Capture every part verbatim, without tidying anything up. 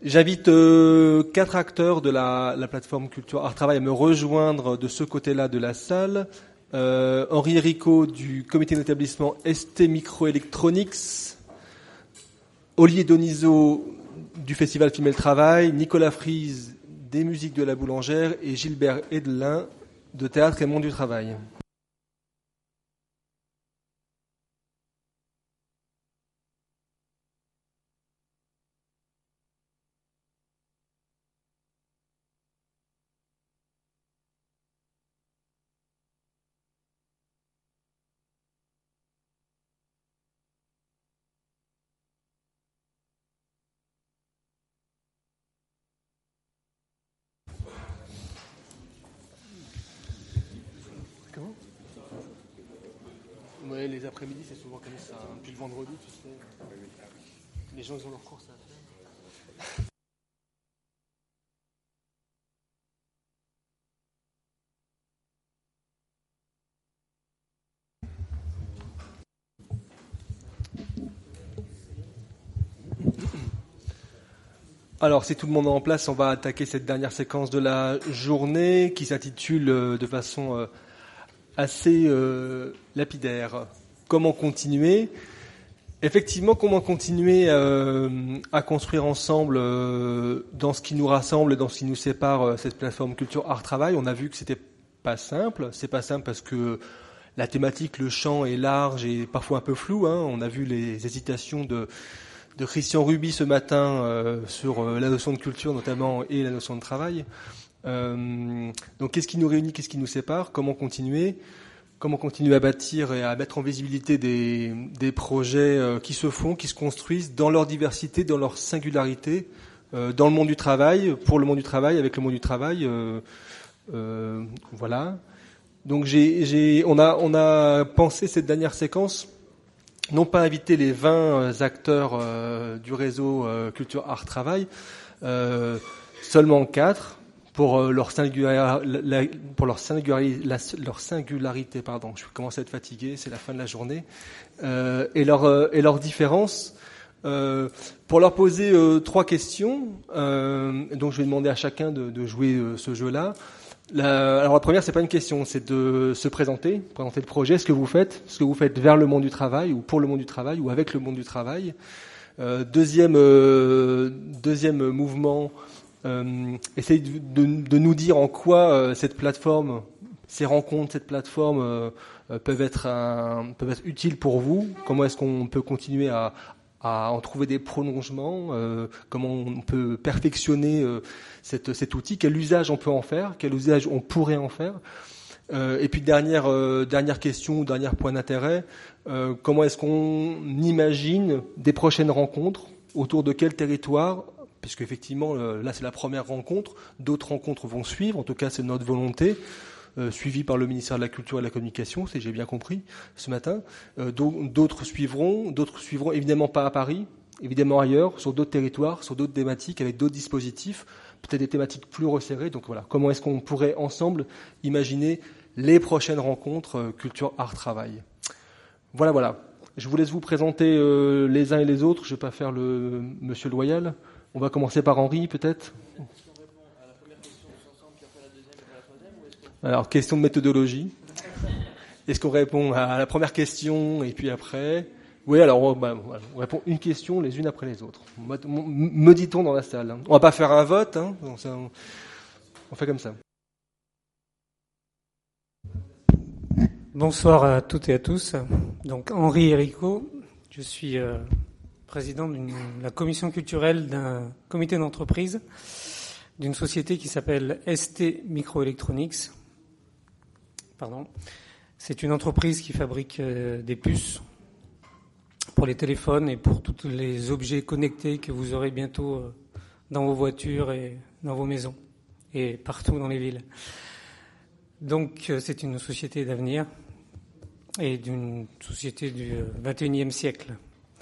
J'invite euh, quatre acteurs de la, la plateforme Culture Art Travail à me rejoindre de ce côté-là de la salle. Euh, Henri Héricot du comité d'établissement S T Microelectronics, Olivier Donizeau du Festival Filmer le Travail, Nicolas Frise des Musiques de la Boulangère et Gilbert Edelin de Théâtre et Monde du Travail. Comment ? Ouais, les après-midi, c'est souvent comme ça. Hein. Puis le vendredi, tu sais, les gens ils ont leurs courses à faire. Alors, si tout le monde est en place, on va attaquer cette dernière séquence de la journée qui s'intitule euh, de façon euh, assez euh, lapidaire « Comment continuer ?» Effectivement, comment continuer euh, à construire ensemble euh, dans ce qui nous rassemble et dans ce qui nous sépare euh, cette plateforme Culture Art Travail. On a vu que c'était pas simple. C'est pas simple parce que la thématique, le champ est large et parfois un peu flou. Hein. On a vu les hésitations de de Christian Ruby ce matin euh, sur euh, la notion de culture notamment et la notion de travail. Euh, donc qu'est-ce qui nous réunit, qu'est-ce qui nous sépare, comment continuer, comment continuer à bâtir et à mettre en visibilité des, des projets euh, qui se font, qui se construisent dans leur diversité, dans leur singularité, euh, dans le monde du travail, pour le monde du travail, avec le monde du travail. Euh, euh, voilà. Donc j'ai, j'ai, on a, on a pensé cette dernière séquence non pas inviter les vingt acteurs euh, du réseau euh, Culture Art Travail, euh, seulement quatre pour euh, leur singularité, la, pour leur singularité, la, leur singularité, pardon. Je commence à être fatigué, c'est la fin de la journée, euh, et leur euh, et leur différence. Euh, pour leur poser euh, trois questions, euh, donc je vais demander à chacun de, de jouer euh, ce jeu-là. La, alors la première, c'est pas une question, c'est de se présenter, présenter le projet, ce que vous faites, ce que vous faites vers le monde du travail ou pour le monde du travail ou avec le monde du travail. Euh, deuxième, euh, deuxième mouvement, euh, essayez de, de, de nous dire en quoi euh, cette plateforme, ces rencontres, cette plateforme euh, peuvent être un, peuvent être utiles pour vous. Comment est-ce qu'on peut continuer à à en trouver des prolongements, euh, comment on peut perfectionner euh, cette, cet outil, quel usage on peut en faire, quel usage on pourrait en faire. Euh, et puis dernière euh, dernière question, dernier point d'intérêt, euh, comment est-ce qu'on imagine des prochaines rencontres, autour de quel territoire, puisque effectivement euh, là c'est la première rencontre, d'autres rencontres vont suivre, en tout cas c'est notre volonté. Euh, suivi par le ministère de la Culture et de la Communication, si j'ai bien compris, ce matin. Euh, d'autres suivront, d'autres suivront évidemment pas à Paris, évidemment ailleurs, sur d'autres territoires, sur d'autres thématiques, avec d'autres dispositifs, peut-être des thématiques plus resserrées. Donc voilà, comment est-ce qu'on pourrait ensemble imaginer les prochaines rencontres euh, Culture Art Travail. Voilà, voilà. Je vous laisse vous présenter euh, les uns et les autres. Je ne vais pas faire le monsieur loyal. On va commencer par Henri, peut-être. Alors, question de méthodologie. Est-ce qu'on répond à la première question et puis après ? Oui, alors on, bah, on répond une question les unes après les autres. Me dit-on dans la salle. Hein. On va pas faire un vote, hein. on, on fait comme ça. Bonsoir à toutes et à tous. Donc Henri Héricot, je suis euh, président de la commission culturelle d'un comité d'entreprise d'une société qui s'appelle S T Microelectronics. Pardon. C'est une entreprise qui fabrique euh, des puces pour les téléphones et pour tous les objets connectés que vous aurez bientôt euh, dans vos voitures et dans vos maisons et partout dans les villes. Donc euh, c'est une société d'avenir et d'une société du vingt et unième siècle.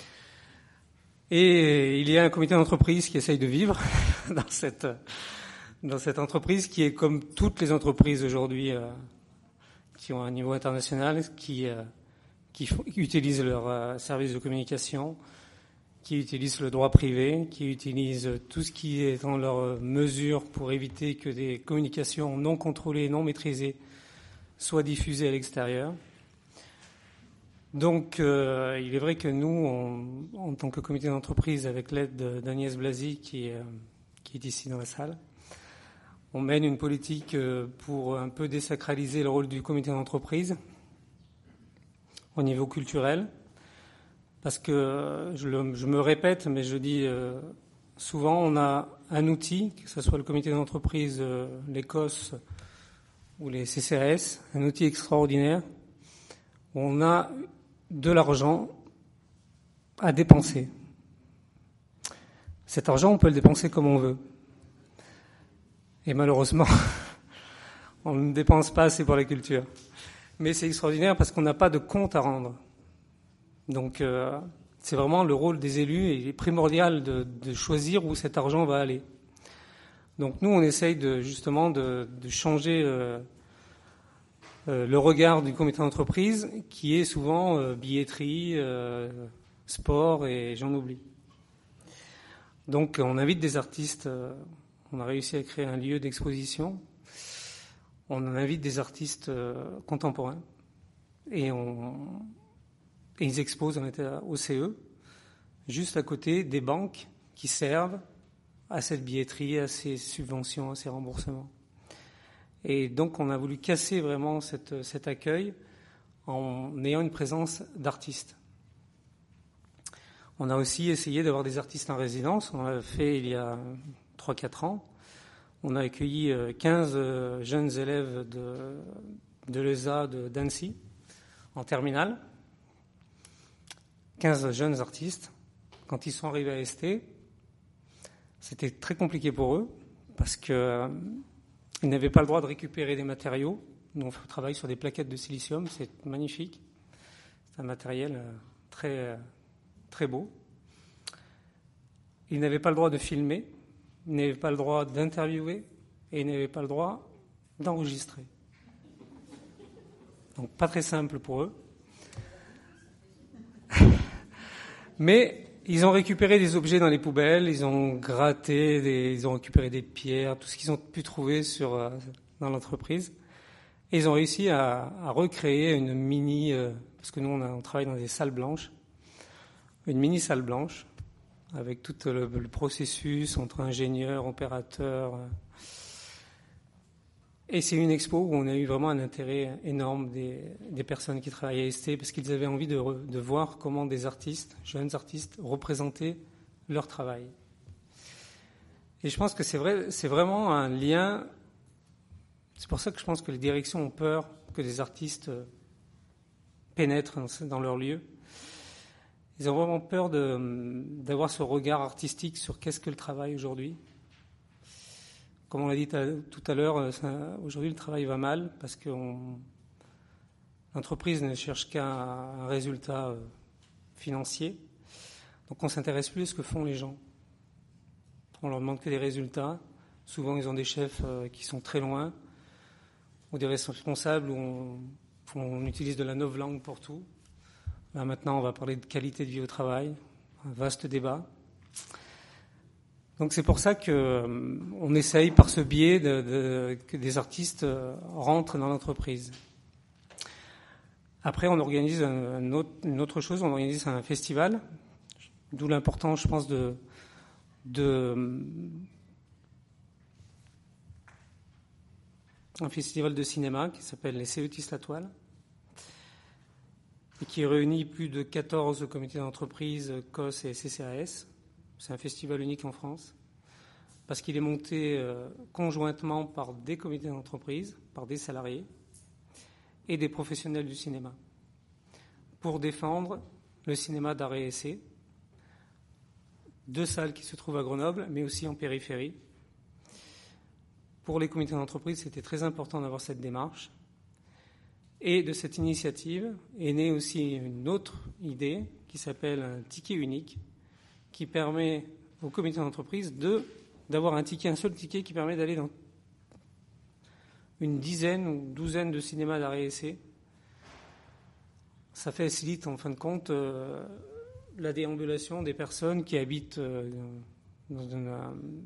Et il y a un comité d'entreprise qui essaye de vivre dans cette dans cette entreprise qui est comme toutes les entreprises aujourd'hui euh, qui ont un niveau international, qui, euh, qui, f- qui utilisent leurs euh, services de communication, qui utilisent le droit privé, qui utilisent tout ce qui est dans leur mesure pour éviter que des communications non contrôlées, non maîtrisées soient diffusées à l'extérieur. Donc, euh, il est vrai que nous, on, en tant que comité d'entreprise, avec l'aide d'Agnès Blasi, qui est, qui est ici dans la salle, on mène une politique pour un peu désacraliser le rôle du comité d'entreprise au niveau culturel. Parce que, je, le, je me répète, mais je dis euh, souvent, on a un outil, que ce soit le comité d'entreprise, euh, l'E C O S ou les C C A S, un outil extraordinaire, où on a de l'argent à dépenser. Cet argent, on peut le dépenser comme on veut. Et malheureusement, on ne dépense pas assez pour la culture. Mais c'est extraordinaire parce qu'on n'a pas de compte à rendre. Donc, euh, c'est vraiment le rôle des élus et il est primordial de, de choisir où cet argent va aller. Donc, nous, on essaye de, justement de, de changer euh, euh, le regard du comité d'entreprise qui est souvent euh, billetterie, euh, sport et j'en oublie. Donc, on invite des artistes. Euh, on a réussi à créer un lieu d'exposition. On invite des artistes euh, contemporains et on... Et ils exposent au C E, juste à côté des banques qui servent à cette billetterie, à ces subventions, à ces remboursements. Et donc, on a voulu casser vraiment cette, cet accueil en ayant une présence d'artistes. On a aussi essayé d'avoir des artistes en résidence. On l'a fait il y a trois quatre ans. On a accueilli quinze jeunes élèves de, de l'E S A de d'Annecy en terminale. quinze jeunes artistes. Quand ils sont arrivés à S T, c'était très compliqué pour eux parce qu'ils euh, n'avaient pas le droit de récupérer des matériaux. Nous, on travaille sur des plaquettes de silicium, c'est magnifique. C'est un matériel euh, très, euh, très beau. Ils n'avaient pas le droit de filmer, ils n'avaient pas le droit d'interviewer et ils n'avaient pas le droit d'enregistrer. Donc, pas très simple pour eux. Mais ils ont récupéré des objets dans les poubelles, ils ont gratté, des, ils ont récupéré des pierres, tout ce qu'ils ont pu trouver sur, euh, dans l'entreprise. Et ils ont réussi à, à recréer une mini, euh, parce que nous on, a, on travaille dans des salles blanches, une mini salle blanche avec tout le, le processus entre ingénieurs, opérateurs. Euh, Et c'est une expo où on a eu vraiment un intérêt énorme des, des personnes qui travaillaient à S T parce qu'ils avaient envie de, de voir comment des artistes, jeunes artistes, représentaient leur travail. Et je pense que c'est vrai, c'est vraiment un lien. C'est pour ça que je pense que les directions ont peur que des artistes pénètrent dans, dans leur lieu. Ils ont vraiment peur de, d'avoir ce regard artistique sur qu'est-ce que le travail aujourd'hui. Comme on l'a dit tout à l'heure, ça, aujourd'hui le travail va mal parce que on, l'entreprise ne cherche qu'à un résultat financier. Donc on ne s'intéresse plus à ce que font les gens. On leur demande que des résultats. Souvent ils ont des chefs qui sont très loin ou des responsables où on, on utilise de la novlangue pour tout. Là, maintenant on va parler de qualité de vie au travail, un vaste débat. Donc c'est pour ça que euh, on essaye par ce biais de, de, que des artistes euh, rentrent dans l'entreprise. Après, on organise un, un autre, une autre chose, on organise un festival, d'où l'importance, je pense, de, de un festival de cinéma qui s'appelle les C E T I S La Toile et qui réunit plus de quatorze comités d'entreprise, C O S et C C A S. C'est un festival unique en France parce qu'il est monté euh, conjointement par des comités d'entreprise, par des salariés et des professionnels du cinéma pour défendre le cinéma d'art et essai. Deux salles qui se trouvent à Grenoble, mais aussi en périphérie. Pour les comités d'entreprise, c'était très important d'avoir cette démarche. Et de cette initiative est née aussi une autre idée qui s'appelle un ticket unique, qui permet aux comités d'entreprise de, d'avoir un ticket, un seul ticket qui permet d'aller dans une dizaine ou douzaine de cinémas d'art et essai. Ça facilite en fin de compte euh, la déambulation des personnes qui habitent euh, dans une euh,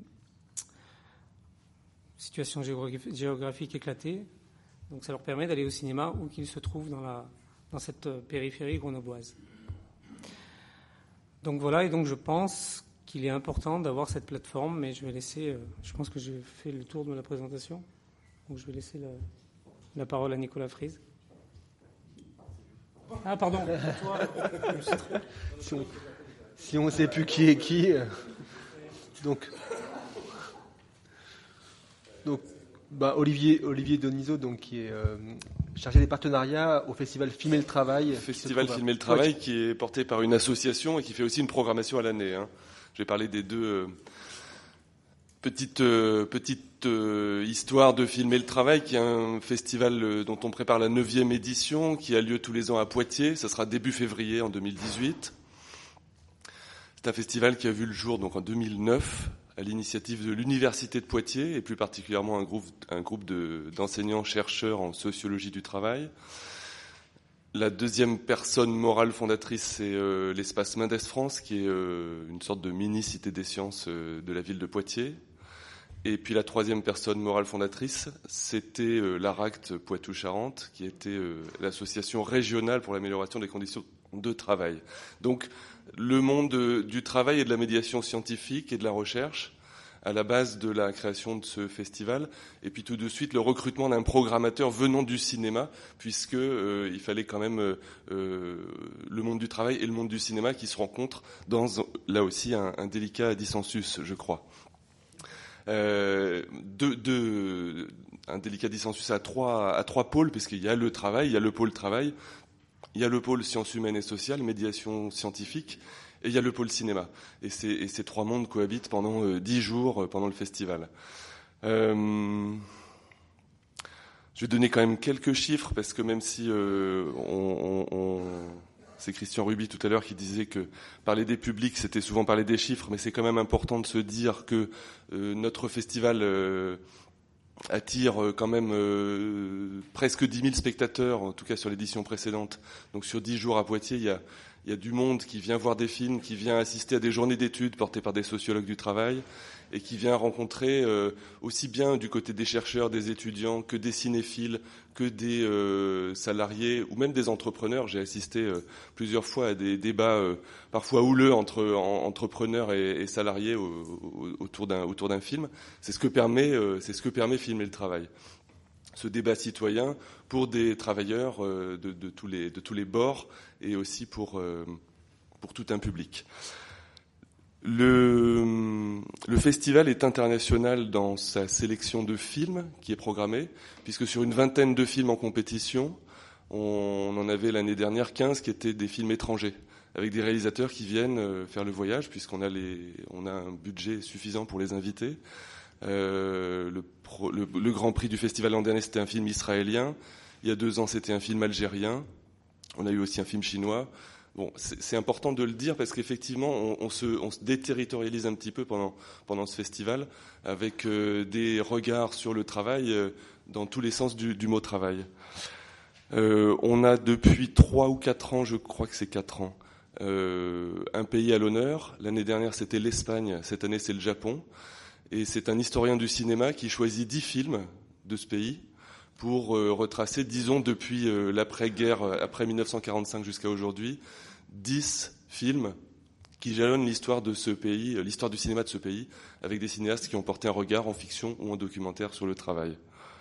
situation géographique, géographique éclatée. Donc ça leur permet d'aller au cinéma où qu'ils se trouvent dans, la, dans cette périphérie grenobloise. Donc voilà, et donc je pense qu'il est important d'avoir cette plateforme, mais je vais laisser, euh, je pense que j'ai fait le tour de la présentation, donc je vais laisser la, la parole à Nicolas Frise. Ah pardon, toi, si on si on ne sait plus qui est qui, euh, donc donc bah, Olivier Olivier Donizo, donc qui est euh, chargé des partenariats au festival Filmer le Travail. Festival Filmer le Travail, ouais, qui est porté par une association et qui fait aussi une programmation à l'année. Hein. Je vais parler des deux euh, petites euh, petites euh, histoires de Filmer le Travail, qui est un festival euh, dont on prépare la neuvième édition, qui a lieu tous les ans à Poitiers. Ça sera début février en deux mille dix-huit. C'est un festival qui a vu le jour donc en deux mille neuf à l'initiative de l'Université de Poitiers et plus particulièrement un groupe, un groupe de, d'enseignants-chercheurs en sociologie du travail. La deuxième personne morale fondatrice, c'est euh, l'espace Mendes France, qui est euh, une sorte de mini-cité des sciences euh, de la ville de Poitiers. Et puis la troisième personne morale fondatrice, c'était euh, l'ARACT Poitou-Charentes, qui était euh, l'association régionale pour l'amélioration des conditions de travail. Donc le monde du travail et de la médiation scientifique et de la recherche à la base de la création de ce festival, et puis tout de suite le recrutement d'un programmateur venant du cinéma, puisque euh, il fallait quand même euh, le monde du travail et le monde du cinéma qui se rencontrent dans là aussi un, un délicat dissensus, je crois. Euh, de, de, un délicat dissensus à trois à trois pôles, puisqu'il y a le travail, il y a le pôle travail. Il y a le pôle sciences humaines et sociales, médiation scientifique, et il y a le pôle cinéma. Et, c'est, et ces trois mondes cohabitent pendant euh, dix jours, euh, pendant le festival. Euh, je vais donner quand même quelques chiffres, parce que même si euh, on, on, on, c'est Christian Ruby tout à l'heure qui disait que parler des publics, c'était souvent parler des chiffres, mais c'est quand même important de se dire que euh, notre festival... Euh, attire quand même euh, presque dix mille spectateurs, en tout cas sur l'édition précédente. Donc sur dix jours à Poitiers, il y a, il y a du monde qui vient voir des films, qui vient assister à des journées d'études portées par des sociologues du travail et qui vient rencontrer euh, aussi bien du côté des chercheurs, des étudiants, que des cinéphiles, que des euh, salariés ou même des entrepreneurs. J'ai assisté euh, plusieurs fois à des débats euh, parfois houleux entre en, entrepreneurs et, et salariés au, au, autour d'un autour d'un film. C'est ce que permet euh, c'est ce que permet Filmer le Travail. Ce débat citoyen pour des travailleurs euh, de, de tous les de tous les bords et aussi pour euh, pour tout un public. Le, le festival est international dans sa sélection de films qui est programmée, puisque sur une vingtaine de films en compétition, on en avait l'année dernière quinze qui étaient des films étrangers, avec des réalisateurs qui viennent faire le voyage, puisqu'on a, les, on a un budget suffisant pour les inviter. Euh, le, pro, le, le grand prix du festival l'an dernier, c'était un film israélien. Il y a deux ans, c'était un film algérien. On a eu aussi un film chinois. Bon, c'est, c'est important de le dire parce qu'effectivement, on, on, se, on se déterritorialise un petit peu pendant, pendant ce festival avec euh, des regards sur le travail euh, dans tous les sens du, du mot travail. Euh, on a depuis trois ou quatre ans, je crois que c'est quatre ans, euh, un pays à l'honneur. L'année dernière, c'était l'Espagne. Cette année, c'est le Japon. Et c'est un historien du cinéma qui choisit dix films de ce pays pour euh, retracer, disons, depuis euh, l'après-guerre, après dix-neuf cent quarante-cinq jusqu'à aujourd'hui, dix films qui jalonnent l'histoire de ce pays, euh, l'histoire du cinéma de ce pays, avec des cinéastes qui ont porté un regard en fiction ou en documentaire sur le travail.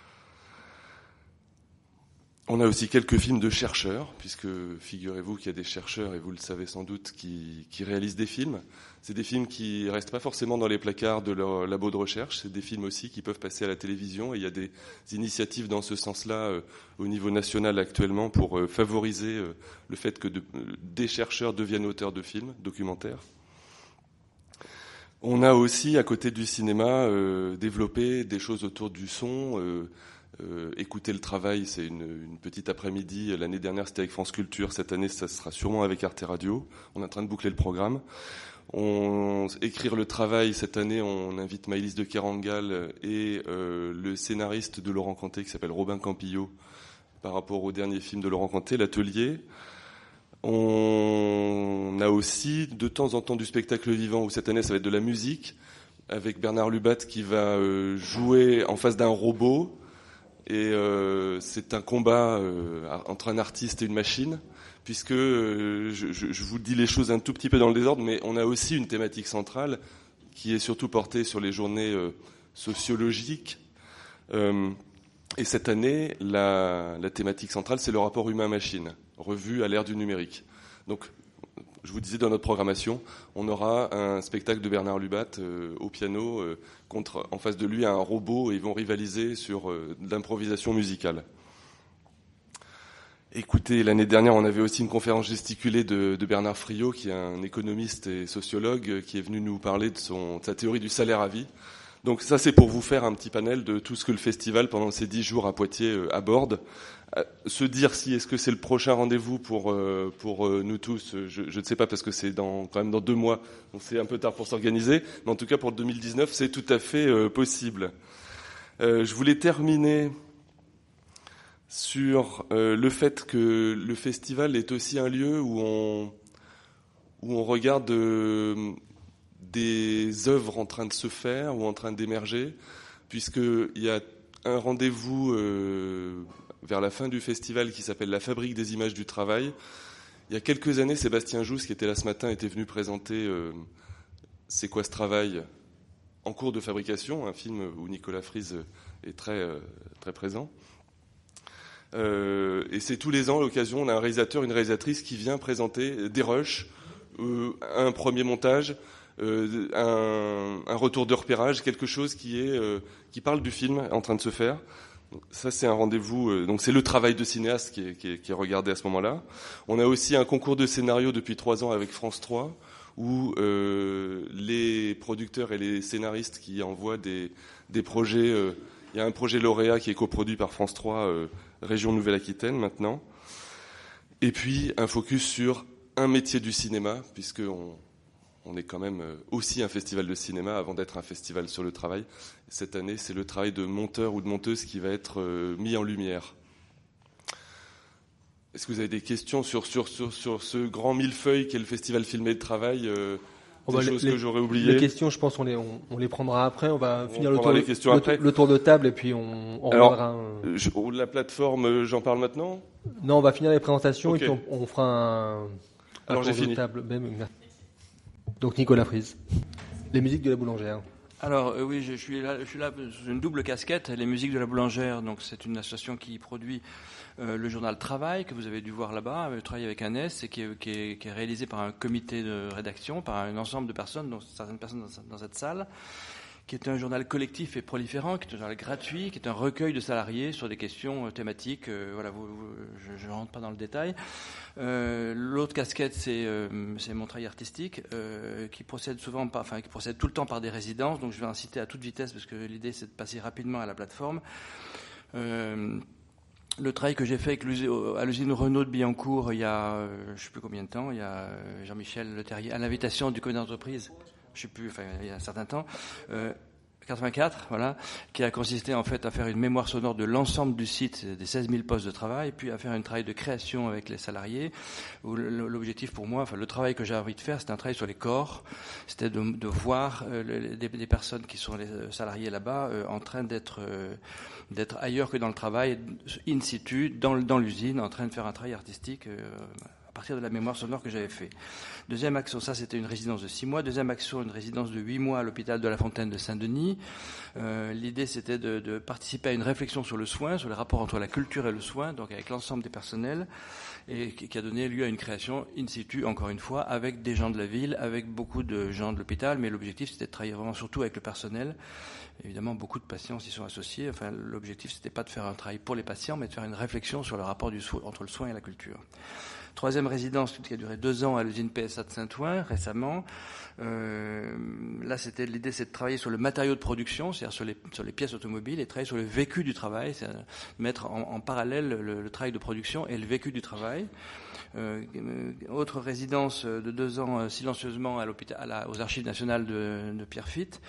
On a aussi quelques films de chercheurs, puisque figurez-vous qu'il y a des chercheurs, et vous le savez sans doute, qui, qui réalisent des films. C'est des films qui restent pas forcément dans les placards de leur labo de recherche, c'est des films aussi qui peuvent passer à la télévision, et il y a des initiatives dans ce sens-là euh, au niveau national actuellement pour euh, favoriser euh, le fait que de, euh, des chercheurs deviennent auteurs de films, documentaires. On a aussi, à côté du cinéma, euh, développé des choses autour du son. Euh, euh, écouter le travail, c'est une, une petite après-midi. L'année dernière, c'était avec France Culture. Cette année, ça sera sûrement avec Arte Radio. On est en train de boucler le programme. On, écrire le travail, cette année, on invite Maëlys de Kerangal et euh, le scénariste de Laurent Canté, qui s'appelle Robin Campillo, par rapport au dernier film de Laurent Canté, L'Atelier. On a aussi de temps en temps du spectacle vivant, où cette année ça va être de la musique, avec Bernard Lubat qui va euh, jouer en face d'un robot, et euh, c'est un combat euh, entre un artiste et une machine, puisque euh, je, je, je vous dis les choses un tout petit peu dans le désordre, mais on a aussi une thématique centrale qui est surtout portée sur les journées euh, sociologiques. Euh, et cette année, la, la thématique centrale, c'est le rapport humain-machine, revu à l'ère du numérique. Donc, je vous disais, dans notre programmation, on aura un spectacle de Bernard Lubat euh, au piano, euh, contre, en face de lui, un robot, et ils vont rivaliser sur euh, de l'improvisation musicale. Écoutez, l'année dernière, on avait aussi une conférence gesticulée de, de Bernard Friot, qui est un économiste et sociologue, qui est venu nous parler de, son, de sa théorie du salaire à vie. Donc ça, c'est pour vous faire un petit panel de tout ce que le festival, pendant ces dix jours à Poitiers, euh, aborde. Euh, se dire si est-ce que c'est le prochain rendez-vous pour euh, pour euh, nous tous, je, je ne sais pas, parce que c'est dans quand même dans deux mois, donc c'est un peu tard pour s'organiser. Mais en tout cas, pour deux mille dix-neuf, c'est tout à fait euh, possible. Euh, je voulais terminer sur euh, le fait que le festival est aussi un lieu où on où on regarde euh, des œuvres en train de se faire ou en train d'émerger, puisqu'il y a un rendez-vous euh, vers la fin du festival qui s'appelle la Fabrique des images du travail. Il y a quelques années, Sébastien Jousse, qui était là ce matin, était venu présenter euh, C'est quoi ce travail en cours de fabrication, un film où Nicolas Frise est très, euh, très présent. Euh, et c'est tous les ans, à l'occasion, on a un réalisateur, une réalisatrice qui vient présenter des rushs, euh, un premier montage, Euh, un, un retour de repérage, quelque chose qui est euh, qui parle du film en train de se faire. Donc, ça, c'est un rendez-vous. Euh, donc, c'est le travail de cinéaste qui est, qui, est, qui est regardé à ce moment-là. On a aussi un concours de scénario depuis trois ans avec France trois, où euh, les producteurs et les scénaristes qui envoient des des projets. Euh, il y a un projet lauréat qui est coproduit par France trois, euh, région Nouvelle-Aquitaine maintenant. Et puis un focus sur un métier du cinéma, puisque on On est quand même aussi un festival de cinéma avant d'être un festival sur le travail. Cette année, c'est le travail de monteur ou de monteuse qui va être mis en lumière. Est-ce que vous avez des questions sur, sur, sur, sur ce grand millefeuille qu'est le festival Filmer le Travail euh, oh Des bah choses les, que j'aurais oubliées? Les questions, je pense, on les, on, on les prendra après. On va on finir le tour, les questions le, après. le tour de table et puis on, on Alors, reviendra. Un... Je, la plateforme, j'en parle maintenant? Non, on va finir les présentations okay. et puis on, on fera un, un Alors, tour j'ai de fini. table. Donc Nicolas Frise, les musiques de la boulangère. Alors euh, oui, je, je suis là, je suis là sous une double casquette. Les musiques de la boulangère, donc c'est une association qui produit euh, le journal Travail que vous avez dû voir là-bas, euh, Travail avec un S, et qui est, qui, est, qui est réalisé par un comité de rédaction, par un ensemble de personnes, dont certaines personnes dans, dans cette salle, qui est un journal collectif et proliférant, qui est un journal gratuit, qui est un recueil de salariés sur des questions euh, thématiques. Euh, voilà, vous, vous, je ne rentre pas dans le détail. Euh, l'autre casquette, c'est, euh, c'est mon travail artistique, euh, qui procède souvent, par, enfin, qui procède tout le temps par des résidences. Donc, je vais en citer à toute vitesse parce que l'idée, c'est de passer rapidement à la plateforme. Euh, le travail que j'ai fait avec l'usine, à l'usine Renault de Billancourt, il y a, euh, je ne sais plus combien de temps, il y a euh, Jean-Michel Le Terrier, à l'invitation du comité d'entreprise. Je sais plus, enfin, il y a un certain temps, euh, quatre-vingt-quatre, voilà, qui a consisté en fait à faire une mémoire sonore de l'ensemble du site, des seize mille postes de travail, puis à faire un travail de création avec les salariés, où l'objectif pour moi, enfin le travail que j'ai envie de faire, c'était un travail sur les corps, c'était de, de voir euh, les, des, des personnes qui sont les salariés là-bas euh, en train d'être euh, d'être ailleurs que dans le travail, in situ, dans, dans l'usine, en train de faire un travail artistique euh, à partir de la mémoire sonore que j'avais fait. Deuxième action, ça c'était une résidence de six mois. Deuxième action, une résidence de huit mois à l'hôpital de la Fontaine de Saint-Denis. Euh, l'idée c'était de, de participer à une réflexion sur le soin, sur le rapport entre la culture et le soin, donc avec l'ensemble des personnels, et qui, qui a donné lieu à une création in situ, encore une fois, avec des gens de la ville, avec beaucoup de gens de l'hôpital, mais l'objectif c'était de travailler vraiment surtout avec le personnel. Évidemment, beaucoup de patients s'y sont associés. Enfin, l'objectif c'était pas de faire un travail pour les patients, mais de faire une réflexion sur le rapport du so- entre le soin et la culture. Troisième résidence qui a duré deux ans à l'usine P S A de Saint-Ouen récemment. Euh, là, c'était l'idée, c'est de travailler sur le matériau de production, c'est-à-dire sur les, sur les pièces automobiles, et travailler sur le vécu du travail, c'est-à-dire mettre en, en parallèle le, le travail de production et le vécu du travail. Euh, autre résidence de deux ans euh, silencieusement à l'hôpital, à la, aux Archives nationales de, de Pierrefitte,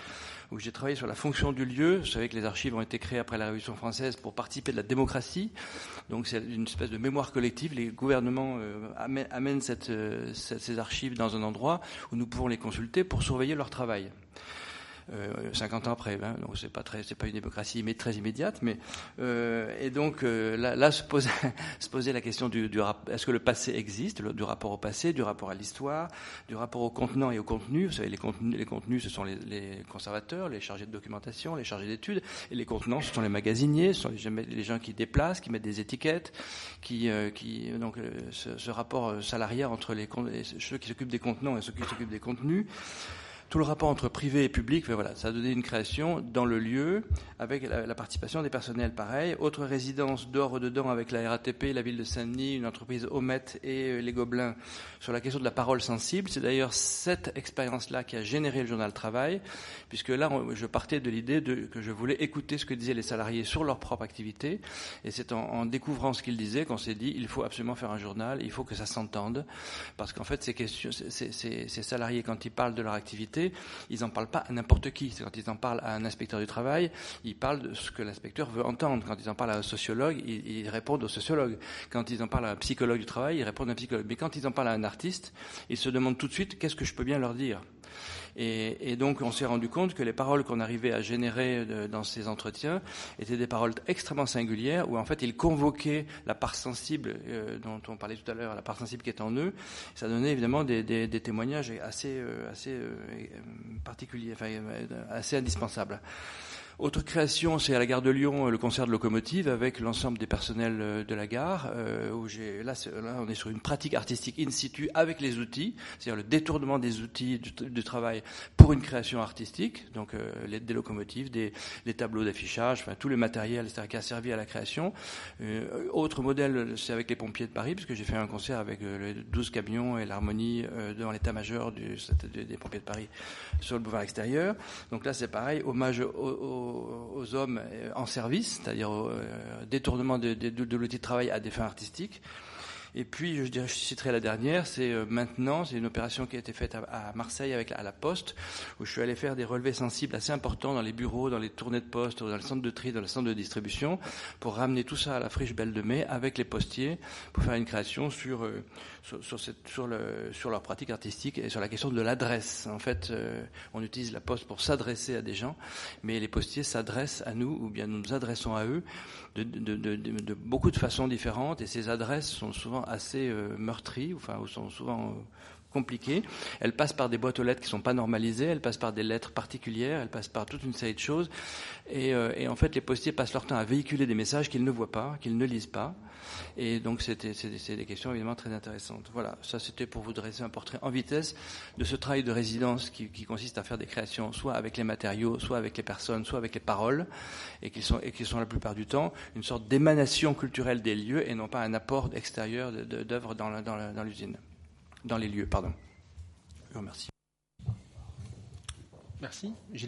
où j'ai travaillé sur la fonction du lieu. Vous savez que les archives ont été créées après la Révolution française pour participer de la démocratie. Donc c'est une espèce de mémoire collective. Les gouvernements euh, amènent, amènent cette, euh, cette, ces archives dans un endroit où nous pouvons les consulter pour surveiller leur travail. Euh, cinquante ans après, hein, donc c'est pas très, c'est pas une démocratie mais très immédiate, mais euh, et donc euh, là, là se posait, se posait la question du, du est-ce que le passé existe, le, du rapport au passé, du rapport à l'histoire, du rapport au contenant et au contenu. Vous savez, les contenus, les contenus, ce sont les, les conservateurs, les chargés de documentation, les chargés d'études, et les contenants, ce sont les magasiniers, ce sont les, les gens qui déplacent, qui mettent des étiquettes, qui, euh, qui donc euh, ce, ce rapport salarial entre les, ceux qui s'occupent des contenants et ceux qui s'occupent des contenus. Tout le rapport entre privé et public, voilà, ça a donné une création dans le lieu avec la, la participation des personnels. Pareil, autre résidence dehors ou dedans avec la R A T P, la ville de Saint-Denis, une entreprise Omet et les Gobelins sur la question de la parole sensible. C'est d'ailleurs cette expérience-là qui a généré le journal Travail, puisque là, on, je partais de l'idée de, que je voulais écouter ce que disaient les salariés sur leur propre activité, et c'est en, en découvrant ce qu'ils disaient qu'on s'est dit il faut absolument faire un journal, il faut que ça s'entende, parce qu'en fait, ces questions, ces, ces, ces salariés, quand ils parlent de leur activité, ils n'en parlent pas à n'importe qui. C'est quand ils en parlent à un inspecteur du travail, ils parlent de ce que l'inspecteur veut entendre. Quand ils en parlent à un sociologue, ils, ils répondent au sociologue. Quand ils en parlent à un psychologue du travail, ils répondent à un psychologue. Mais quand ils en parlent à un artiste, ils se demandent tout de suite qu'est-ce que je peux bien leur dire. Et, et donc, on s'est rendu compte que les paroles qu'on arrivait à générer de, dans ces entretiens étaient des paroles extrêmement singulières, où en fait, ils convoquaient la part sensible euh, dont on parlait tout à l'heure, la part sensible qui est en eux. Ça donnait évidemment des, des, des témoignages assez, euh, assez euh, particuliers, enfin, assez indispensables. Autre création, c'est à la gare de Lyon, le concert de locomotive avec l'ensemble des personnels de la gare, euh, où j'ai, là, là, on est sur une pratique artistique in situ avec les outils, c'est-à-dire le détournement des outils du, du travail pour une création artistique, donc euh, les, des locomotives, des, des tableaux d'affichage, enfin tout le matériel, c'est-à-dire qui a servi à la création. Euh, autre modèle, c'est avec les pompiers de Paris, puisque j'ai fait un concert avec euh, les douze camions et l'harmonie euh, devant l'état-major du, des pompiers de Paris sur le boulevard extérieur. Donc là, c'est pareil, hommage au, au aux hommes en service, c'est-à-dire au euh, détournement de, de, de l'outil de travail à des fins artistiques. Et puis, je dirais, je citerai la dernière, c'est euh, maintenant, c'est une opération qui a été faite à, à Marseille avec la, à la Poste, où je suis allé faire des relevés sensibles assez importants dans les bureaux, dans les tournées de poste, dans le centre de tri, dans le centre de distribution, pour ramener tout ça à la friche Belle de Mai avec les postiers, pour faire une création sur euh, sur, sur, cette, sur, le, sur leur pratique artistique et sur la question de l'adresse. En fait, euh, on utilise la Poste pour s'adresser à des gens, mais les postiers s'adressent à nous, ou bien nous nous adressons à eux de, de, de, de, de beaucoup de façons différentes, et ces adresses sont souvent assez euh, meurtries, enfin, ou sont souvent euh, compliquées. Elles passent par des boîtes aux lettres qui sont pas normalisées, elles passent par des lettres particulières, elles passent par toute une série de choses, et, euh, et en fait, les postiers passent leur temps à véhiculer des messages qu'ils ne voient pas, qu'ils ne lisent pas, et donc c'était, c'est, c'est des questions évidemment très intéressantes. Voilà, ça c'était pour vous dresser un portrait en vitesse de ce travail de résidence qui, qui consiste à faire des créations, soit avec les matériaux, soit avec les personnes, soit avec les paroles, et qui sont, et qui sont la plupart du temps une sorte d'émanation culturelle des lieux et non pas un apport extérieur de, de, d'œuvres dans, la, dans, la, dans l'usine, dans les lieux, pardon. Je vous remercie. Merci. Gilbert ?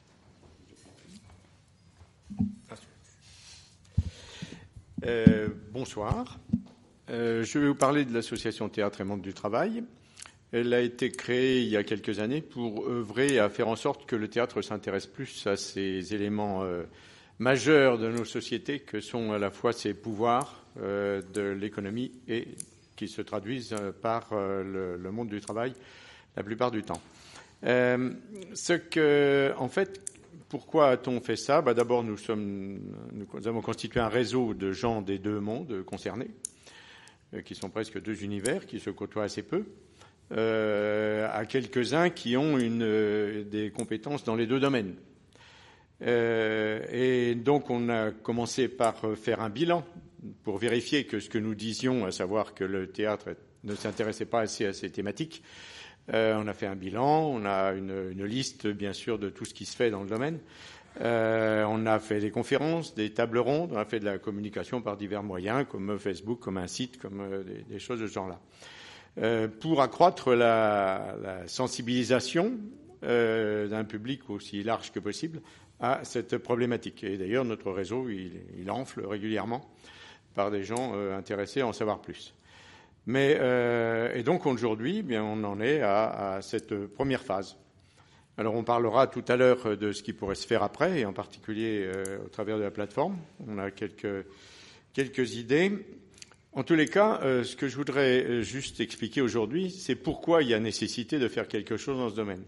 Euh, bonsoir. Euh, je vais vous parler de l'association Théâtre et Monde du Travail. Elle a été créée il y a quelques années pour œuvrer à faire en sorte que le théâtre s'intéresse plus à ces éléments euh, majeurs de nos sociétés que sont à la fois ces pouvoirs euh, de l'économie et qui se traduisent par euh, le, le monde du travail la plupart du temps. Euh, ce que, en fait, pourquoi a-t-on fait ça ? Bah, d'abord, nous, sommes, nous avons constitué un réseau de gens des deux mondes concernés, euh, qui sont presque deux univers, qui se côtoient assez peu, euh, à quelques-uns qui ont une, euh, des compétences dans les deux domaines. Euh, et donc, on a commencé par faire un bilan pour vérifier que ce que nous disions, à savoir que le théâtre ne s'intéressait pas assez à ces thématiques. Euh, on a fait un bilan, on a une, une liste, bien sûr, de tout ce qui se fait dans le domaine. Euh, on a fait des conférences, des tables rondes, on a fait de la communication par divers moyens, comme Facebook, comme un site, comme euh, des, des choses de ce genre-là. Euh, pour accroître la, la sensibilisation euh, d'un public aussi large que possible à cette problématique. Et d'ailleurs, notre réseau, il, il enfle régulièrement par des gens euh, intéressés à en savoir plus. Mais, euh, et donc aujourd'hui, bien, on en est à, à cette première phase. Alors on parlera tout à l'heure de ce qui pourrait se faire après, et en particulier euh, au travers de la plateforme. On a quelques, quelques idées. En tous les cas, euh, ce que je voudrais juste expliquer aujourd'hui, c'est pourquoi il y a nécessité de faire quelque chose dans ce domaine.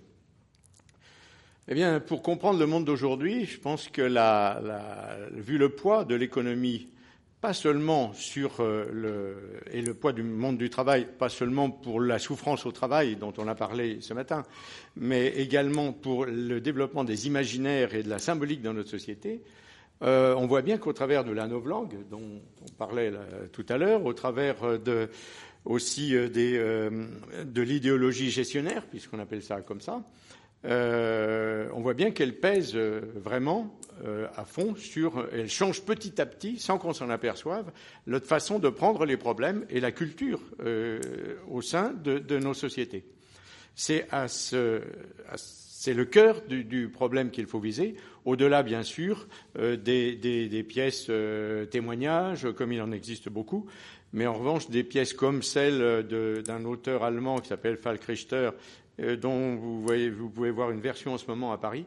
Eh bien, pour comprendre le monde d'aujourd'hui, je pense que la, la, vu le poids de l'économie, pas seulement sur le et le poids du monde du travail, pas seulement pour la souffrance au travail dont on a parlé ce matin, mais également pour le développement des imaginaires et de la symbolique dans notre société, euh, on voit bien qu'au travers de la novlangue dont on parlait là, tout à l'heure, au travers de aussi des euh, de l'idéologie gestionnaire, puisqu'on appelle ça comme ça, Euh, on voit bien qu'elle pèse euh, vraiment euh, à fond sur, elle change petit à petit, sans qu'on s'en aperçoive, notre façon de prendre les problèmes et la culture euh, au sein de, de nos sociétés. C'est, à ce, à, c'est le cœur du, du problème qu'il faut viser, au-delà bien sûr euh, des, des, des pièces euh, témoignages, comme il en existe beaucoup, mais en revanche des pièces comme celle de, d'un auteur allemand qui s'appelle Falk Richter, dont vous, voyez, vous pouvez voir une version en ce moment à Paris.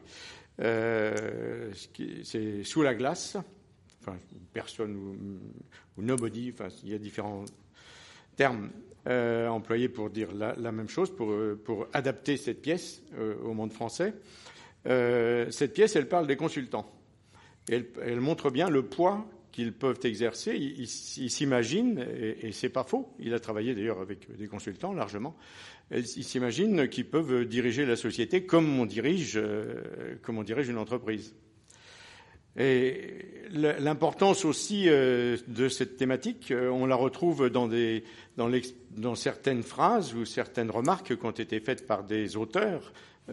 Euh, c'est Sous la glace, enfin personne ou, ou nobody, enfin il y a différents termes euh, employés pour dire la, la même chose, pour, pour adapter cette pièce euh, au monde français. Euh, cette pièce, elle parle des consultants. Elle, elle montre bien le poids qu'ils peuvent exercer. Il, il, il s'imagine, et, et c'est pas faux, il a travaillé d'ailleurs avec des consultants largement, il s'imagine qu'ils peuvent diriger la société comme on dirige, euh, comme on dirige une entreprise. Et l'importance aussi euh, de cette thématique, euh, on la retrouve dans, des, dans, dans certaines phrases ou certaines remarques qui ont été faites par des auteurs.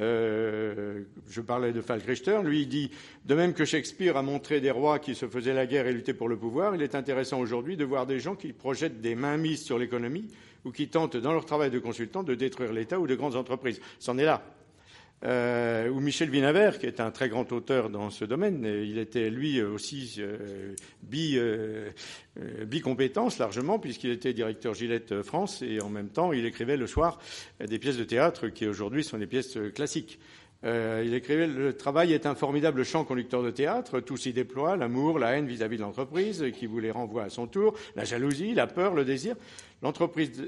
Euh, je parlais de Falk Richter, lui il dit « De même que Shakespeare a montré des rois qui se faisaient la guerre et luttaient pour le pouvoir, il est intéressant aujourd'hui de voir des gens qui projettent des mainmises sur l'économie ou qui tentent dans leur travail de consultant de détruire l'État ou de grandes entreprises. » C'en est là. Euh, ou Michel Vinaver, qui est un très grand auteur dans ce domaine, il était lui aussi euh, bi, euh, bi-compétence largement, puisqu'il était directeur Gillette France, et en même temps il écrivait le soir des pièces de théâtre qui aujourd'hui sont des pièces classiques. Euh, il écrivait « Le travail est un formidable champ conducteur de théâtre, tout s'y déploie, l'amour, la haine vis-à-vis de l'entreprise, qui vous les renvoie à son tour, la jalousie, la peur, le désir. L'entreprise... »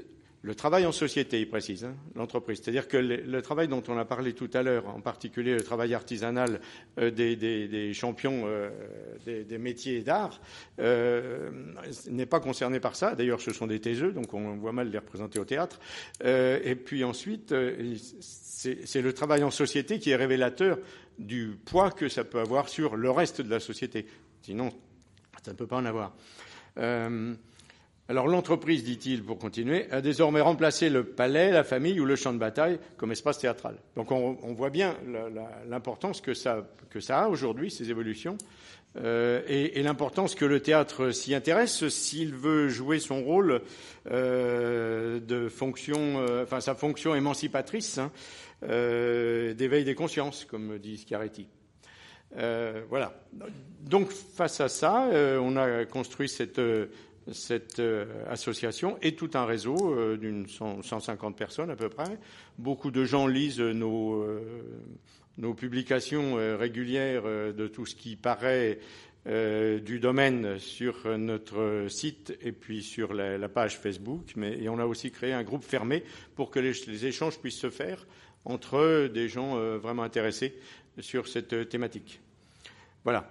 Le travail en société, il précise, hein, l'entreprise. C'est-à-dire que le, le travail dont on a parlé tout à l'heure, en particulier le travail artisanal euh, des, des, des champions euh, des, des métiers d'art, euh, n'est pas concerné par ça. D'ailleurs, ce sont des taiseux, donc on voit mal les représenter au théâtre. Euh, et puis ensuite, euh, c'est, c'est le travail en société qui est révélateur du poids que ça peut avoir sur le reste de la société. Sinon, ça ne peut pas en avoir. Euh, Alors l'entreprise, dit-il, pour continuer, a désormais remplacé le palais, la famille ou le champ de bataille comme espace théâtral. Donc on, on voit bien la, la, l'importance que ça, que ça a aujourd'hui, ces évolutions, euh, et, et l'importance que le théâtre s'y intéresse s'il veut jouer son rôle euh, de fonction, euh, enfin sa fonction émancipatrice, hein, euh, d'éveil des consciences, comme dit Schiaretti. Euh, voilà. Donc face à ça, euh, on a construit cette euh, cette euh, association et tout un réseau euh, d'une cent cinquante personnes à peu près. Beaucoup de gens lisent nos, euh, nos publications euh, régulières euh, de tout ce qui paraît euh, du domaine sur notre site et puis sur la, la page Facebook. Mais, et on a aussi créé un groupe fermé pour que les, les échanges puissent se faire entre des gens euh, vraiment intéressés sur cette thématique. Voilà.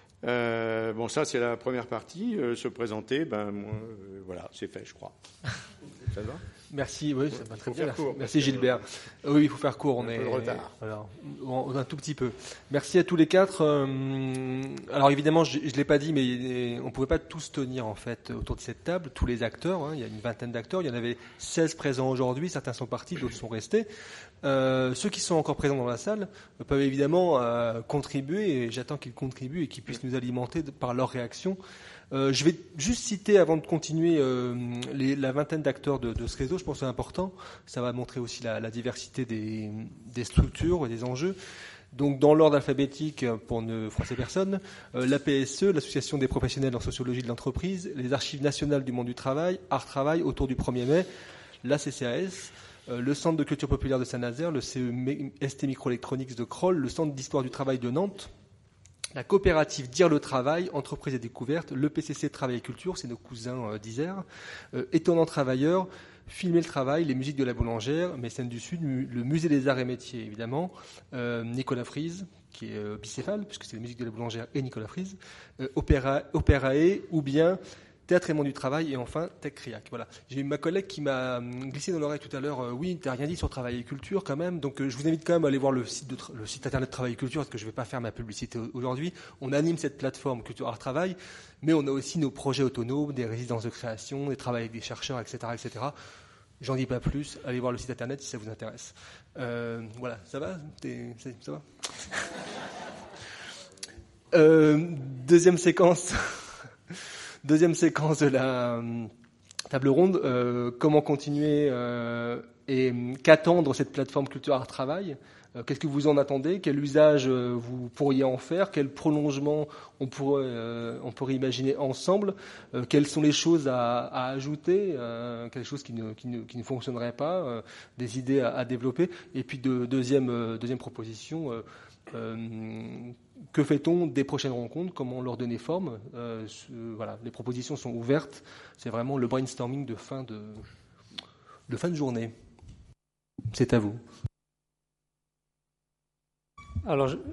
Euh, bon, ça, c'est la première partie. Euh, se présenter, ben, moi, euh, voilà, c'est fait, je crois. Ça va ? Merci, oui, ça va très bien. Merci, merci Gilbert. Euh, oui, il faut faire court, on, on est. Un peu de retard. Voilà, on, un tout petit peu. Merci à tous les quatre. Euh, alors évidemment, je ne l'ai pas dit, mais on ne pouvait pas tous tenir en fait autour de cette table, tous les acteurs. Hein, il y a une vingtaine d'acteurs. Il y en avait seize présents aujourd'hui. Certains sont partis, d'autres sont restés. Euh, ceux qui sont encore présents dans la salle peuvent évidemment euh, contribuer, et j'attends qu'ils contribuent et qu'ils puissent nous alimenter de, par leurs réactions. Euh, je vais juste citer, avant de continuer, euh, les, la vingtaine d'acteurs de, de ce réseau. Je pense que c'est important. Ça va montrer aussi la, la diversité des, des structures et des enjeux. Donc, dans l'ordre alphabétique, pour ne froisser personne, euh, l'A P S E, l'Association des professionnels en sociologie de l'entreprise, les Archives nationales du monde du travail, Art Travail, autour du premier mai, la C C A S, euh, le Centre de culture populaire de Saint-Nazaire, le C E S T Microelectronics de Crolles, le Centre d'histoire du travail de Nantes, la coopérative Dire le Travail, Entreprise et Découverte, le P C C Travail et Culture, c'est nos cousins euh, d'Isère, euh, Étonnant Travailleur, Filmer le Travail, les musiques de la Boulangère, Mécène du Sud, le Musée des Arts et Métiers, évidemment, euh, Nicolas Frise, qui est euh, bicéphale, puisque c'est la musique de la Boulangère et Nicolas Frise, euh, Opéra, Opérae, ou bien Théâtre et Monde du Travail, et enfin Tech Criac. Voilà. J'ai eu ma collègue qui m'a glissé dans l'oreille tout à l'heure, euh, oui, t'as rien dit sur Travail et Culture quand même, donc euh, je vous invite quand même à aller voir le site, de tra- le site internet Travail et Culture, parce que je ne vais pas faire ma publicité aujourd'hui. On anime cette plateforme Culture Art Travail, mais on a aussi nos projets autonomes, des résidences de création, des travaux avec des chercheurs, et cetera, et cetera. J'en dis pas plus, allez voir le site internet si ça vous intéresse. Euh, voilà, ça va T'es, ça va euh, Deuxième séquence... Deuxième séquence de la euh, table ronde, euh, comment continuer euh, et qu'attendre cette plateforme Culture Art Travail euh, Qu'est-ce que vous en attendez? Quel usage euh, vous pourriez en faire? Quel prolongement on pourrait, euh, on pourrait imaginer ensemble? euh, Quelles sont les choses à, à ajouter? euh, Quelles choses qui ne, qui ne, qui ne fonctionneraient pas? euh, Des idées à, à développer? Et puis de, deuxième, euh, deuxième proposition, euh, Euh, que fait-on des prochaines rencontres? Comment leur donner forme? euh, ce, Voilà, les propositions sont ouvertes. C'est vraiment le brainstorming de fin de, de fin de journée. C'est à vous. Alors, je,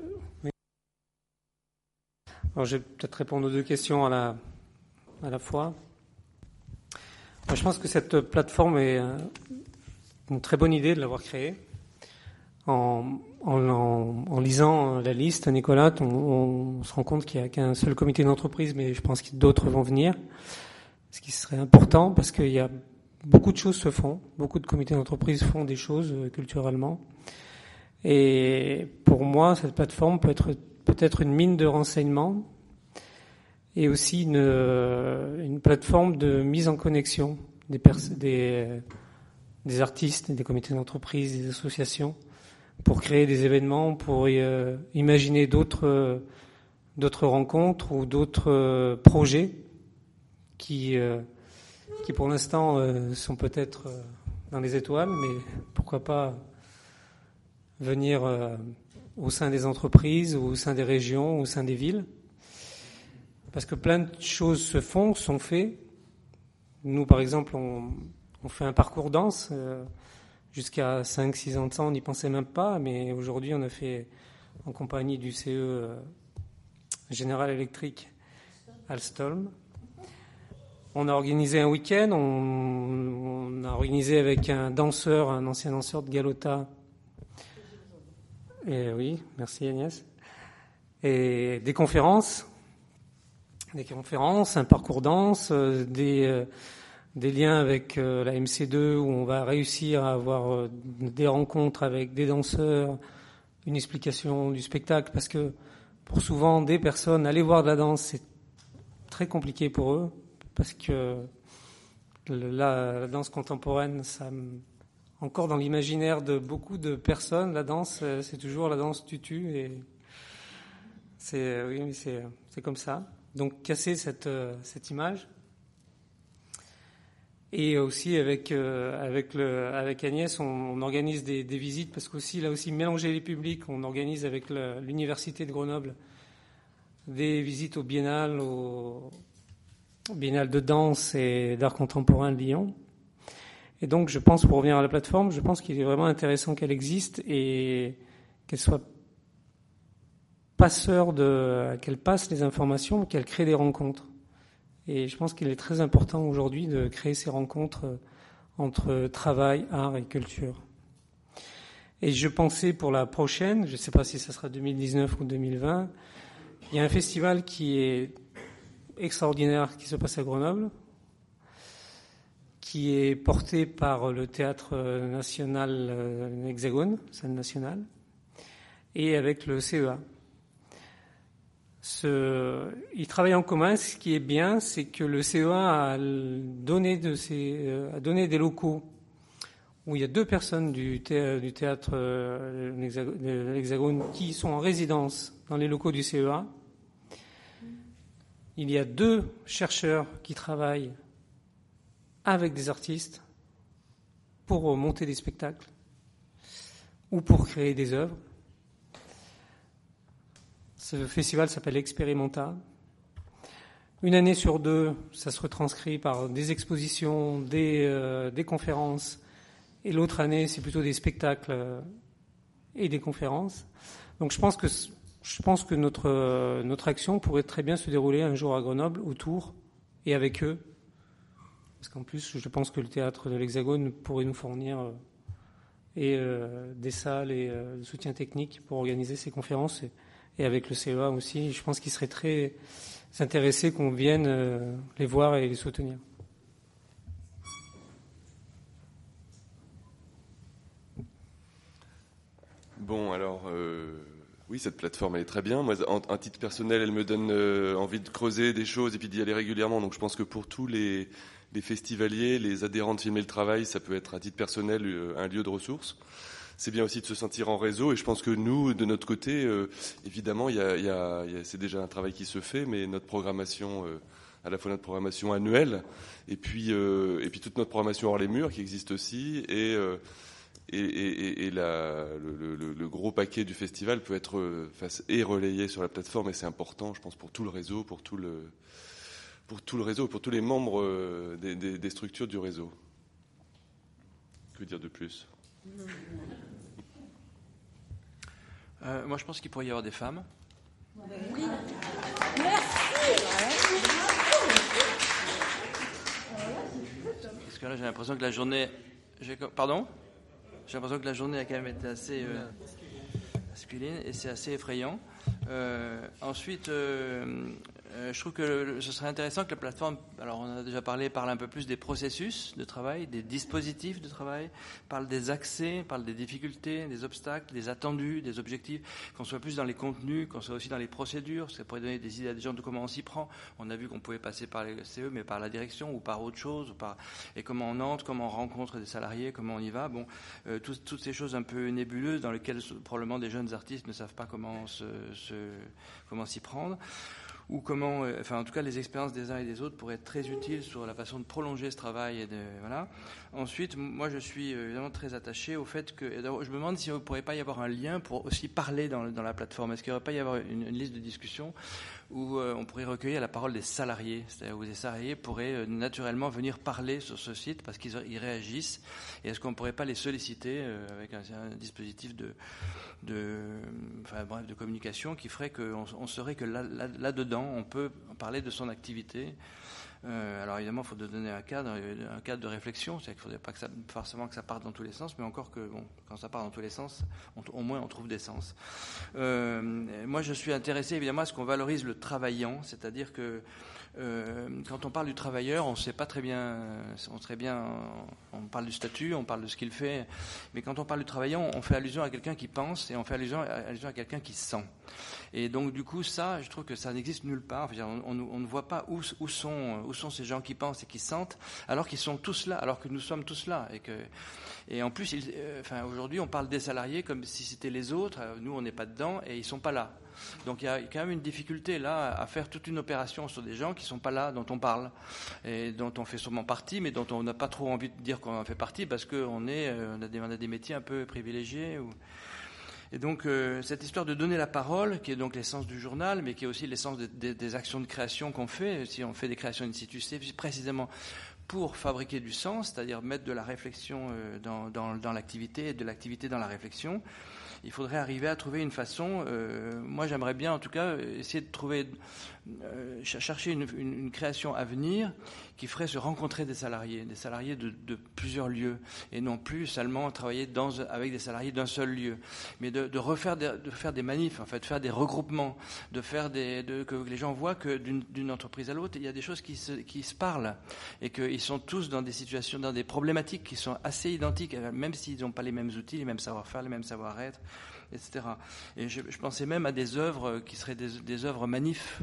Alors, je vais peut-être répondre aux deux questions à la, à la fois. Moi, je pense que cette plateforme est une très bonne idée de l'avoir créée. En, en, en, en lisant la liste, Nicolas, on, on se rend compte qu'il n'y a qu'un seul comité d'entreprise, mais je pense que d'autres vont venir. Ce qui serait important, parce qu'il y a beaucoup de choses se font, beaucoup de comités d'entreprise font des choses euh, culturellement. Et pour moi, cette plateforme peut être peut-être une mine de renseignements et aussi une, une plateforme de mise en connexion des, pers- des, des artistes, des comités d'entreprise, des associations, pour créer des événements, pour euh, imaginer d'autres, euh, d'autres rencontres ou d'autres euh, projets qui, euh, qui pour l'instant euh, sont peut-être euh, dans les étoiles, mais pourquoi pas venir euh, au sein des entreprises, au sein des régions, au sein des villes. Parce que plein de choses se font, sont faites. Nous, par exemple, on, on fait un parcours danse. Euh, jusqu'à cinq six ans de ça, on n'y pensait même pas. Mais aujourd'hui, on a fait, en compagnie du C E euh, General Electric Alstom. On a organisé un week-end. On, on a organisé avec un danseur, un ancien danseur de Galota. Et oui, merci Agnès. Et des conférences. Des conférences, un parcours danse, euh, des, euh, des liens avec euh, la M C deux où on va réussir à avoir euh, des rencontres avec des danseurs, une explication du spectacle, parce que pour souvent des personnes, aller voir de la danse, c'est très compliqué pour eux, parce que la, la danse contemporaine, ça, encore dans l'imaginaire de beaucoup de personnes, la danse, c'est toujours la danse tutu, et c'est, oui, c'est, c'est comme ça. Donc casser cette, cette image. Et aussi avec, euh, avec, le, avec Agnès, on, on organise des, des visites, parce qu'aussi, là aussi, mélanger les publics, on organise avec le, l'Université de Grenoble des visites au Biennale, au, au Biennale de danse et d'art contemporain de Lyon. Et donc, je pense, pour revenir à la plateforme, je pense qu'il est vraiment intéressant qu'elle existe et qu'elle soit passeur de, qu'elle passe les informations, qu'elle crée des rencontres. Et je pense qu'il est très important aujourd'hui de créer ces rencontres entre travail, art et culture. Et je pensais pour la prochaine, je ne sais pas si ça sera deux mille dix-neuf ou deux mille vingt, il y a un festival qui est extraordinaire qui se passe à Grenoble, qui est porté par le Théâtre National Hexagone, scène nationale, et avec le C E A. Ce, ils travaillent en commun. Ce qui est bien, c'est que le C E A a donné, de ses, a donné des locaux où il y a deux personnes du théâtre, du théâtre de l'Hexagone qui sont en résidence dans les locaux du C E A. Il y a deux chercheurs qui travaillent avec des artistes pour monter des spectacles ou pour créer des œuvres. Ce festival s'appelle Expérimenta. Une année sur deux, ça se retranscrit par des expositions, des, euh, des conférences. Et l'autre année, c'est plutôt des spectacles euh, et des conférences. Donc je pense que, je pense que notre, euh, notre action pourrait très bien se dérouler un jour à Grenoble, autour, et avec eux. Parce qu'en plus, je pense que le théâtre de l'Hexagone pourrait nous fournir euh, et, euh, des salles et euh, de soutien technique pour organiser ces conférences. Et, et avec le C E A aussi, je pense qu'ils seraient très intéressés qu'on vienne euh, les voir et les soutenir. Bon, alors, euh, oui, cette plateforme, elle est très bien. Moi, en, en titre personnel, elle me donne euh, envie de creuser des choses et puis d'y aller régulièrement. Donc, je pense que pour tous les, les festivaliers, les adhérents de Filmer le Travail, ça peut être, à titre personnel, euh, un lieu de ressources. C'est bien aussi de se sentir en réseau. Et je pense que nous, de notre côté, euh, évidemment, il y a, il y a, il y a, c'est déjà un travail qui se fait, mais notre programmation... Euh, à la fois notre programmation annuelle et puis, euh, et puis toute notre programmation hors les murs qui existe aussi, et... Euh, Et, et, et la, le, le, le gros paquet du festival peut être et relayé sur la plateforme, et c'est important, je pense, pour tout le réseau, pour tout le, pour tout le réseau, pour tous les membres des, des, des structures du réseau. Que dire de plus ? euh, Moi, je pense qu'il pourrait y avoir des femmes. Oui. Merci. Parce que là, j'ai l'impression que la journée... J'ai... Pardon ? J'ai l'impression que la journée a quand même été assez euh, masculine et c'est assez effrayant. Euh, ensuite, euh, euh, je trouve que le, ce serait intéressant que la plateforme, alors on en a déjà parlé, parle un peu plus des processus de travail, des dispositifs de travail, parle des accès, parle des difficultés, des obstacles, des attendus, des objectifs, qu'on soit plus dans les contenus, qu'on soit aussi dans les procédures. Ça pourrait donner des idées à des gens de comment on s'y prend. On a vu qu'on pouvait passer par les C E, mais par la direction ou par autre chose, ou par et comment on entre, comment on rencontre des salariés, comment on y va. Bon, euh, tout, toutes ces choses un peu nébuleuses dans lesquelles probablement des jeunes artistes ne savent pas comment se, se comment s'y prendre. Ou comment, euh, enfin en tout cas les expériences des uns et des autres pourraient être très utiles sur la façon de prolonger ce travail et de voilà. Ensuite, moi je suis euh, évidemment très attaché au fait que, je me demande s'il ne pourrait pas y avoir un lien pour aussi parler dans, dans la plateforme. Est-ce qu'il ne pourrait pas y avoir une, une liste de discussion où euh, on pourrait recueillir la parole des salariés, c'est-à-dire où des salariés pourraient euh, naturellement venir parler sur ce site parce qu'ils ils réagissent. Et est-ce qu'on ne pourrait pas les solliciter euh, avec un, un dispositif de, de, enfin bref, de communication qui ferait qu'on on saurait que là, là, là-dedans on peut parler de son activité. Euh, alors évidemment, il faut donner un cadre, un cadre de réflexion. C'est-à-dire qu'il ne faudrait pas que ça, forcément que ça parte dans tous les sens, mais encore que bon, quand ça part dans tous les sens, on, au moins on trouve des sens. Euh, moi, je suis intéressé évidemment à ce qu'on valorise le travaillant, c'est-à-dire que euh, quand on parle du travailleur, on ne sait pas très bien, on très bien, on parle du statut, on parle de ce qu'il fait, mais quand on parle du travaillant, on fait allusion à quelqu'un qui pense et on fait allusion, allusion à quelqu'un qui sent. Et donc du coup, ça, je trouve que ça n'existe nulle part. Enfin, on, on, on ne voit pas où, où sont, où sont ces gens qui pensent et qui sentent, alors qu'ils sont tous là, alors que nous sommes tous là, et que, et en plus, ils, euh, enfin, aujourd'hui, on parle des salariés comme si c'était les autres. Nous, on n'est pas dedans et ils sont pas là. Donc il y a quand même une difficulté là à faire toute une opération sur des gens qui sont pas là, dont on parle et dont on fait sûrement partie, mais dont on n'a pas trop envie de dire qu'on en fait partie parce qu'on est, on a des, on a des métiers un peu privilégiés. Ou... Et donc euh, cette histoire de donner la parole, qui est donc l'essence du journal, mais qui est aussi l'essence de, de, des actions de création qu'on fait. Si on fait des créations in situ, c'est précisément pour fabriquer du sens, c'est-à-dire mettre de la réflexion euh, dans, dans, dans l'activité et de l'activité dans la réflexion. Il faudrait arriver à trouver une façon, euh, moi j'aimerais bien en tout cas essayer de trouver, euh, chercher une, une, une création à venir qui ferait se rencontrer des salariés, des salariés de, de plusieurs lieux, et non plus seulement travailler dans, avec des salariés d'un seul lieu, mais de, de refaire des, de faire des manifs, en fait, de faire des regroupements, de faire des, de, que les gens voient que d'une, d'une entreprise à l'autre, il y a des choses qui se, qui se parlent, et qu'ils sont tous dans des situations, dans des problématiques qui sont assez identiques, même s'ils n'ont pas les mêmes outils, les mêmes savoir-faire, les mêmes savoir-être, et cetera. Et je, je pensais même à des œuvres qui seraient des, des œuvres manifs.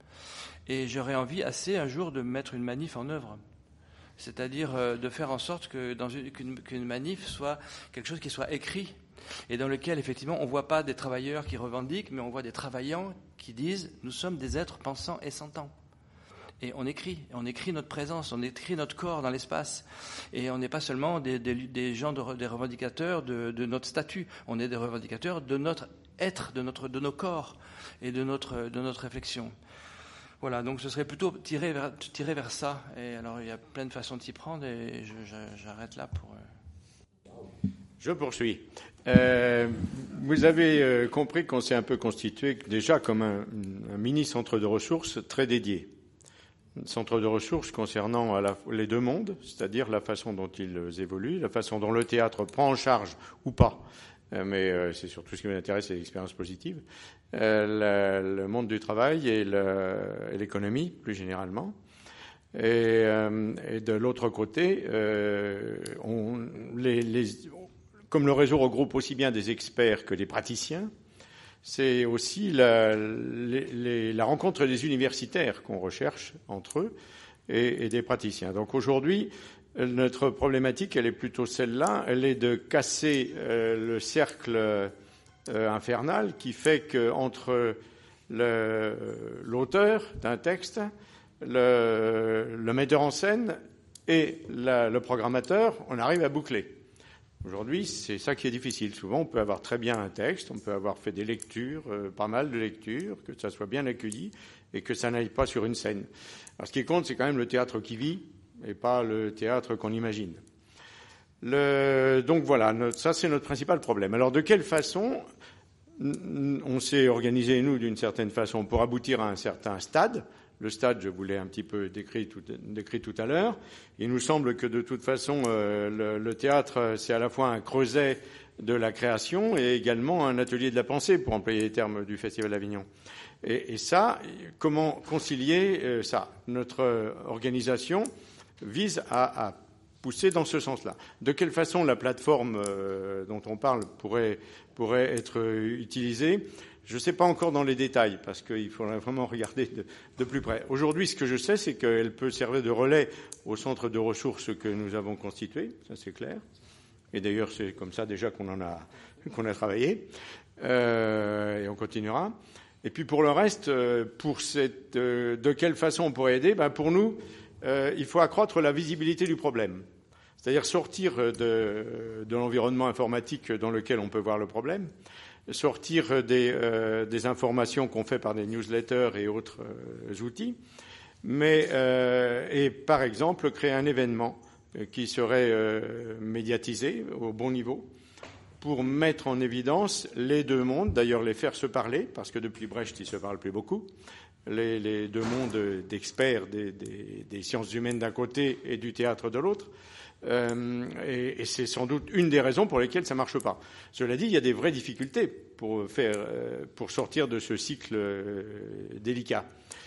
Et j'aurais envie assez un jour de mettre une manif en œuvre. C'est-à-dire euh, de faire en sorte que dans une, qu'une, qu'une manif soit quelque chose qui soit écrit et dans lequel effectivement on ne voit pas des travailleurs qui revendiquent, mais on voit des travaillants qui disent « nous sommes des êtres pensants et sentants ». Et on écrit, on écrit notre présence, on écrit notre corps dans l'espace. Et on n'est pas seulement des, des, des gens, de, des revendicateurs de, de notre statut, on est des revendicateurs de notre être, de, notre, de nos corps et de notre, de notre réflexion. Voilà, donc ce serait plutôt tiré vers, tiré vers ça. Et alors il y a plein de façons de s'y prendre et je, je, j'arrête là pour... Je poursuis. Euh, vous avez euh, compris qu'on s'est un peu constitué déjà comme un, un mini-centre de ressources très dédié. Centre de ressources concernant à la, les deux mondes, c'est-à-dire la façon dont ils évoluent, la façon dont le théâtre prend en charge ou pas, euh, mais euh, c'est surtout ce qui m'intéresse, c'est l'expérience positive, euh, le, le monde du travail et, le, et l'économie plus généralement. Et, euh, et de l'autre côté, euh, on, les, les, comme le réseau regroupe aussi bien des experts que des praticiens, c'est aussi la, les, les, la rencontre des universitaires qu'on recherche entre eux et, et des praticiens. Donc aujourd'hui, notre problématique, elle est plutôt celle-là, elle est de casser euh, le cercle euh, infernal qui fait qu'entre le, l'auteur d'un texte, le, le metteur en scène et la, le programmateur, on arrive à boucler. Aujourd'hui, c'est ça qui est difficile. Souvent, on peut avoir très bien un texte, on peut avoir fait des lectures, euh, pas mal de lectures, que ça soit bien accueilli et que ça n'aille pas sur une scène. Alors, ce qui compte, c'est quand même le théâtre qui vit et pas le théâtre qu'on imagine. Le, donc voilà, notre, ça c'est notre principal problème. Alors, de quelle façon on s'est organisé, nous, d'une certaine façon, pour aboutir à un certain stade? Le stade, je vous l'ai un petit peu décrit tout, décrit tout à l'heure. Il nous semble que de toute façon, euh, le, le théâtre, c'est à la fois un creuset de la création et également un atelier de la pensée, pour employer les termes du Festival d'Avignon. Et, et ça, comment concilier euh, ça? Notre organisation vise à, à pousser dans ce sens-là. De quelle façon la plateforme euh, dont on parle pourrait, pourrait être utilisée? Je ne sais pas encore dans les détails, parce qu'il faudrait vraiment regarder de, de plus près. Aujourd'hui, ce que je sais, c'est qu'elle peut servir de relais au centre de ressources que nous avons constitué, ça c'est clair. Et d'ailleurs, c'est comme ça déjà qu'on en a, qu'on a travaillé, euh, et on continuera. Et puis pour le reste, pour cette, euh, de quelle façon on pourrait aider? Ben pour nous, euh, il faut accroître la visibilité du problème. C'est-à-dire sortir de, de l'environnement informatique dans lequel on peut voir le problème, sortir des, euh, des informations qu'on fait par des newsletters et autres euh, outils, mais euh, et par exemple créer un événement qui serait euh, médiatisé au bon niveau pour mettre en évidence les deux mondes, d'ailleurs les faire se parler, parce que depuis Brecht ils se parlent plus beaucoup, les, les deux mondes d'experts des, des, des sciences humaines d'un côté et du théâtre de l'autre. Euh, et, et c'est sans doute une des raisons pour lesquelles ça ne marche pas. Cela dit, il y a des vraies difficultés pour, faire, euh, pour sortir de ce cycle euh, délicat.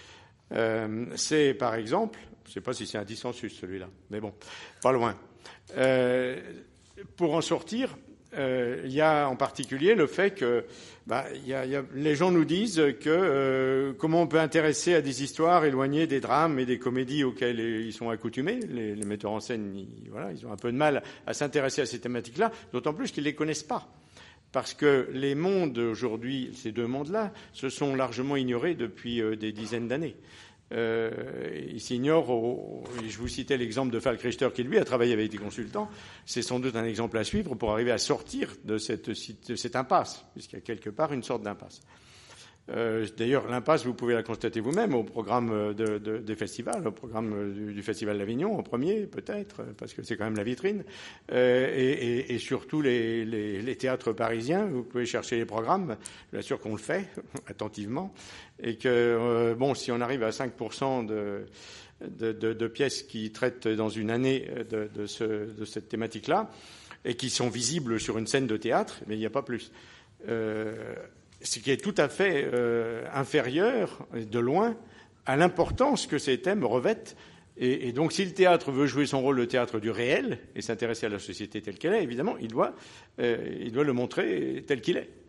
Euh, c'est par exemple, je ne sais pas si c'est un dissensus celui-là, mais bon, pas loin. Euh, pour en sortir, euh, il y a en particulier le fait que bah, y a, y a, les gens nous disent que euh, comment on peut intéresser à des histoires éloignées des drames et des comédies auxquelles ils sont accoutumés. Les, les metteurs en scène, ils, voilà, ils ont un peu de mal à s'intéresser à ces thématiques-là, d'autant plus qu'ils ne les connaissent pas. Parce que les mondes aujourd'hui, ces deux mondes-là, se sont largement ignorés depuis euh, des dizaines d'années. Euh, il s'ignore, au, je vous citais l'exemple de Falk Richter qui lui a travaillé avec des consultants, c'est sans doute un exemple à suivre pour arriver à sortir de cette, de cette impasse, puisqu'il y a quelque part une sorte d'impasse. Euh, d'ailleurs, l'impasse, vous pouvez la constater vous-même au programme de, de, des festivals, au programme du, du Festival d'Avignon en premier, peut-être, parce que c'est quand même la vitrine, euh, et, et, et surtout les, les, les théâtres parisiens. Vous pouvez chercher les programmes, je vous assure qu'on le fait attentivement, et que euh, bon, si on arrive à cinq pour cent de, de, de, de pièces qui traitent dans une année de, de, ce, de cette thématique-là, et qui sont visibles sur une scène de théâtre, mais il n'y a pas plus. Euh, ce qui est tout à fait euh, inférieur, de loin, à l'importance que ces thèmes revêtent. Et, et donc, si le théâtre veut jouer son rôle, le théâtre du réel, et s'intéresser à la société telle qu'elle est, évidemment, il doit, euh, il doit le montrer tel qu'il est.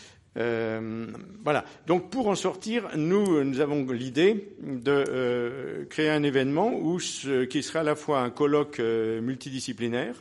Euh, voilà. Donc, pour en sortir, nous, nous avons l'idée de euh, créer un événement où ce, qui sera à la fois un colloque euh, multidisciplinaire,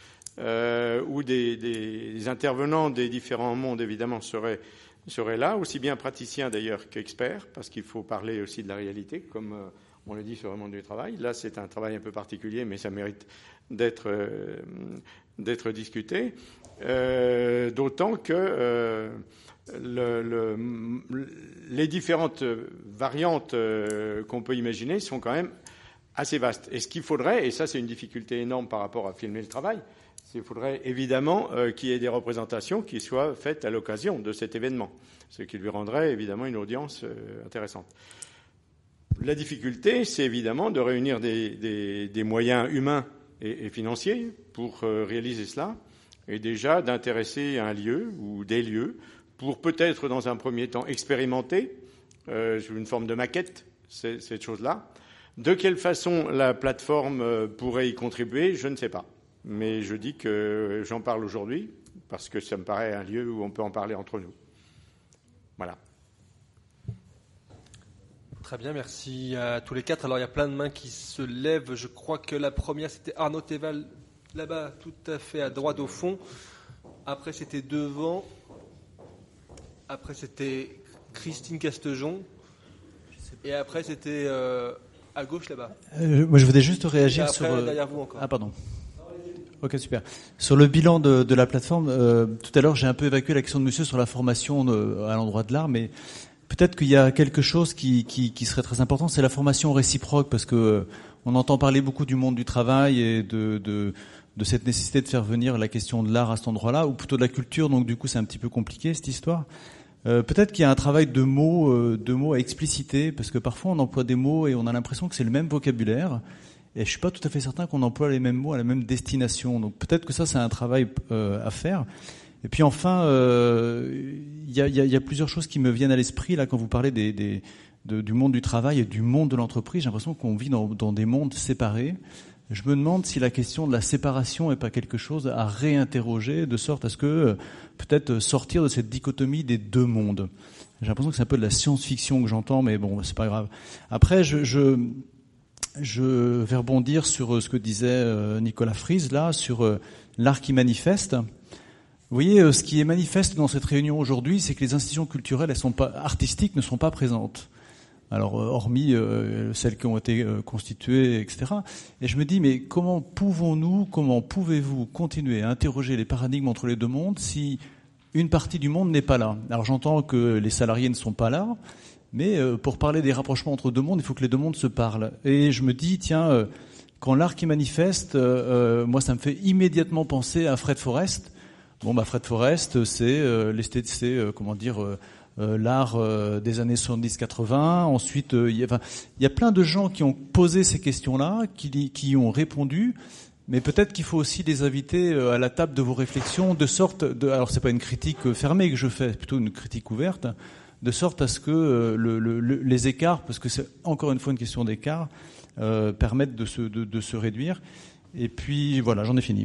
euh, où des, des, des intervenants des différents mondes, évidemment, seraient seraient là, aussi bien praticiens d'ailleurs qu'experts, parce qu'il faut parler aussi de la réalité, comme euh, on le dit sur le monde du travail. Là, c'est un travail un peu particulier, mais ça mérite d'être, euh, d'être discuté. Euh, d'autant que euh, le, le, les différentes variantes euh, qu'on peut imaginer sont quand même assez vastes. Et ce qu'il faudrait, et ça c'est une difficulté énorme par rapport à filmer le travail, c'est qu'il faudrait évidemment euh, qu'il y ait des représentations qui soient faites à l'occasion de cet événement, ce qui lui rendrait évidemment une audience euh, intéressante. La difficulté, c'est évidemment de réunir des, des, des moyens humains et, et financiers pour euh, réaliser cela, et déjà d'intéresser un lieu ou des lieux pour peut-être dans un premier temps expérimenter euh, sous une forme de maquette ces, cette chose-là. De quelle façon la plateforme euh, pourrait y contribuer, je ne sais pas. Mais je dis que j'en parle aujourd'hui parce que ça me paraît un lieu où on peut en parler entre nous. Voilà. Très bien, merci à tous les quatre. Alors il y a plein de mains qui se lèvent. Je crois que la première c'était Arnaud Théval, là-bas, tout à fait à droite au fond. Après c'était devant. Après c'était Christine Castejon. Et après c'était euh, à gauche là-bas. Euh, moi je voudrais juste réagir après, sur. Euh... derrière vous encore. Ah pardon. Ok, super. Sur le bilan de, de la plateforme, euh, tout à l'heure j'ai un peu évacué la question de monsieur sur la formation de, à l'endroit de l'art, mais peut-être qu'il y a quelque chose qui, qui, qui serait très important, c'est la formation réciproque, parce que euh, on entend parler beaucoup du monde du travail et de, de, de cette nécessité de faire venir la question de l'art à cet endroit-là, ou plutôt de la culture, donc du coup c'est un petit peu compliqué cette histoire. Euh, peut-être qu'il y a un travail de mots, euh, de mots à expliciter, parce que parfois on emploie des mots et on a l'impression que c'est le même vocabulaire, et je suis pas tout à fait certain qu'on emploie les mêmes mots à la même destination. Donc peut-être que ça c'est un travail euh, à faire. Et puis enfin, il euh, y, a, y, a, y a plusieurs choses qui me viennent à l'esprit là quand vous parlez des, des, de, du monde du travail et du monde de l'entreprise. J'ai l'impression qu'on vit dans, dans des mondes séparés. Je me demande si la question de la séparation n'est pas quelque chose à réinterroger, de sorte à ce que euh, peut-être sortir de cette dichotomie des deux mondes. J'ai l'impression que c'est un peu de la science-fiction que j'entends, mais bon, c'est pas grave. Après, je, je, je vais rebondir sur ce que disait Nicolas Fries là, sur l'art qui manifeste. Vous voyez, ce qui est manifeste dans cette réunion aujourd'hui, c'est que les institutions culturelles, elles sont pas artistiques, ne sont pas présentes. Alors, hormis euh, celles qui ont été euh, constituées, et cetera. Et je me dis, mais comment pouvons-nous, comment pouvez-vous continuer à interroger les paradigmes entre les deux mondes si une partie du monde n'est pas là? Alors, j'entends que les salariés ne sont pas là, mais euh, pour parler des rapprochements entre deux mondes, il faut que les deux mondes se parlent. Et je me dis, tiens, euh, quand l'art qui manifeste, euh, moi, ça me fait immédiatement penser à Fred Forrest. Bon, bah, Fred Forrest, c'est euh, l'esthétique, c'est euh, comment dire, euh, euh, l'art euh, des années soixante-dix quatre-vingts. Ensuite, il euh, y, enfin, y a plein de gens qui ont posé ces questions-là, qui, qui y ont répondu. Mais peut-être qu'il faut aussi les inviter à la table de vos réflexions, de sorte, de, alors c'est pas une critique fermée que je fais, c'est plutôt une critique ouverte, de sorte à ce que euh, le, le, les écarts, parce que c'est encore une fois une question d'écart, euh, permettent de se, de, de se réduire. Et puis voilà, j'en ai fini.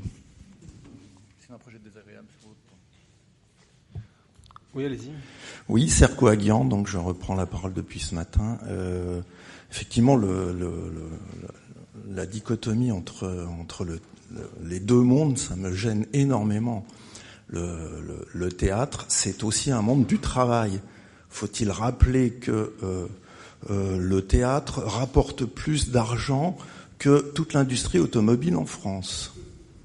Oui, allez-y. Oui, Serko Aguian, donc je reprends la parole depuis ce matin. Euh, effectivement, le, le, le, la dichotomie entre, entre le, le, les deux mondes, ça me gêne énormément. Le, le, le théâtre, c'est aussi un monde du travail. Faut-il rappeler que euh, euh, le théâtre rapporte plus d'argent que toute l'industrie automobile en France?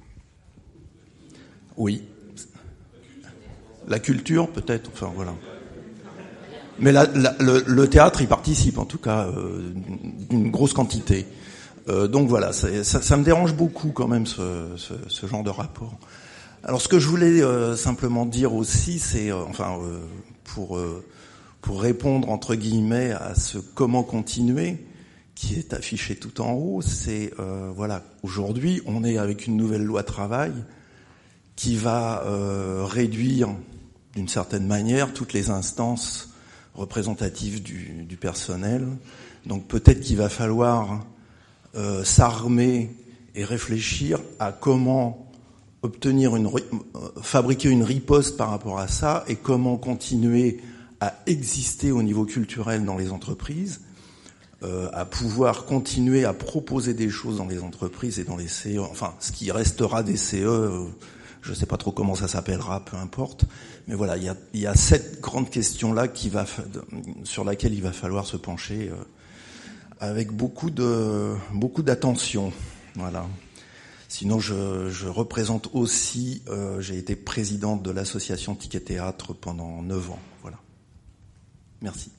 Oui. La culture, peut-être, enfin voilà. Mais la, la, le, le théâtre, il participe, en tout cas, euh, d'une grosse quantité. Euh, donc voilà, ça, ça, ça me dérange beaucoup quand même, ce, ce, ce genre de rapport. Alors ce que je voulais euh, simplement dire aussi, c'est, euh, enfin, euh, pour, euh, pour répondre, entre guillemets, à ce comment continuer, qui est affiché tout en haut, c'est, euh, voilà, aujourd'hui, on est avec une nouvelle loi travail qui va euh, réduire d'une certaine manière toutes les instances représentatives du, du personnel. Donc peut-être qu'il va falloir euh, s'armer et réfléchir à comment obtenir une, fabriquer une riposte par rapport à ça et comment continuer à exister au niveau culturel dans les entreprises, euh, à pouvoir continuer à proposer des choses dans les entreprises et dans les C E, enfin ce qui restera des C E. Euh, Je ne sais pas trop comment ça s'appellera, peu importe. Mais voilà, il y a, il y a cette grande question-là qui va, sur laquelle il va falloir se pencher avec beaucoup de beaucoup d'attention. Voilà. Sinon, je, je représente aussi, euh, j'ai été présidente de l'association Ticket Théâtre pendant neuf ans. Voilà. Merci.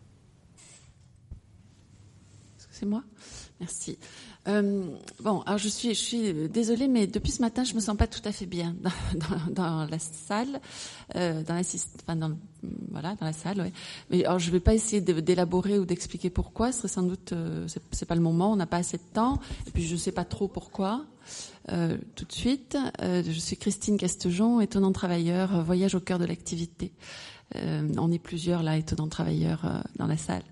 C'est moi ? Merci. Euh, bon, alors je suis, je suis désolée, mais depuis ce matin, je me sens pas tout à fait bien dans, dans, dans la salle, euh, dans la, enfin dans, voilà, dans la salle. Ouais. Mais alors, je vais pas essayer d'élaborer ou d'expliquer pourquoi. Ce serait sans doute, euh, c'est, c'est pas le moment. On n'a pas assez de temps. Et puis, je sais pas trop pourquoi. Euh, tout de suite, euh, je suis Christine Castejon, étonnant travailleur, voyage au cœur de l'activité. Euh, on est plusieurs là, étonnants travailleurs euh, dans la salle.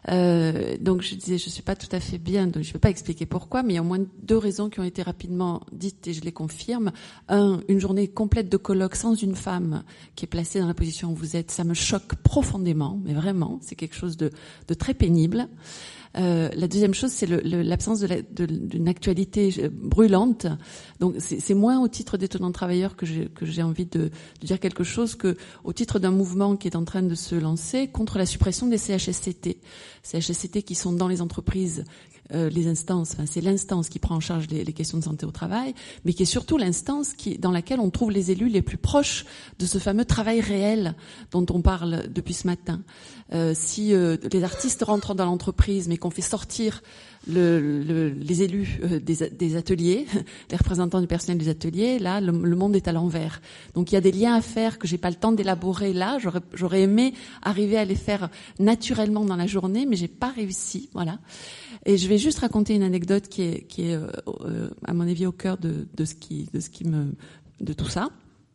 Euh, donc je disais, je suis pas tout à fait bien, donc je ne vais pas expliquer pourquoi, mais il y a au moins deux raisons qui ont été rapidement dites et je les confirme. Un, une journée complète de colloque sans une femme qui est placée dans la position où vous êtes, ça me choque profondément, mais vraiment, c'est quelque chose de, de très pénible. Euh, la deuxième chose, c'est le, le, l'absence de la, de, d'une actualité brûlante. Donc, c'est, c'est moins au titre d'étonnants travailleurs que j'ai, que j'ai envie de, de dire quelque chose que au titre d'un mouvement qui est en train de se lancer contre la suppression des C H S C T. C H S C T qui sont dans les entreprises, euh, les instances. Enfin, c'est l'instance qui prend en charge les, les questions de santé au travail, mais qui est surtout l'instance qui, dans laquelle on trouve les élus les plus proches de ce fameux travail réel dont on parle depuis ce matin. Euh, si euh, les artistes rentrent dans l'entreprise, mais qu'on fait sortir le, le, les élus euh, des, des ateliers, les représentants du personnel des ateliers, là, le, le monde est à l'envers. Donc, il y a des liens à faire que j'ai pas le temps d'élaborer là. J'aurais, j'aurais aimé arriver à les faire naturellement dans la journée, mais j'ai pas réussi. Voilà. Et je vais juste raconter une anecdote qui est, qui est, euh, euh, à mon avis, au cœur de, de ce qui, de ce qui me, de tout ça.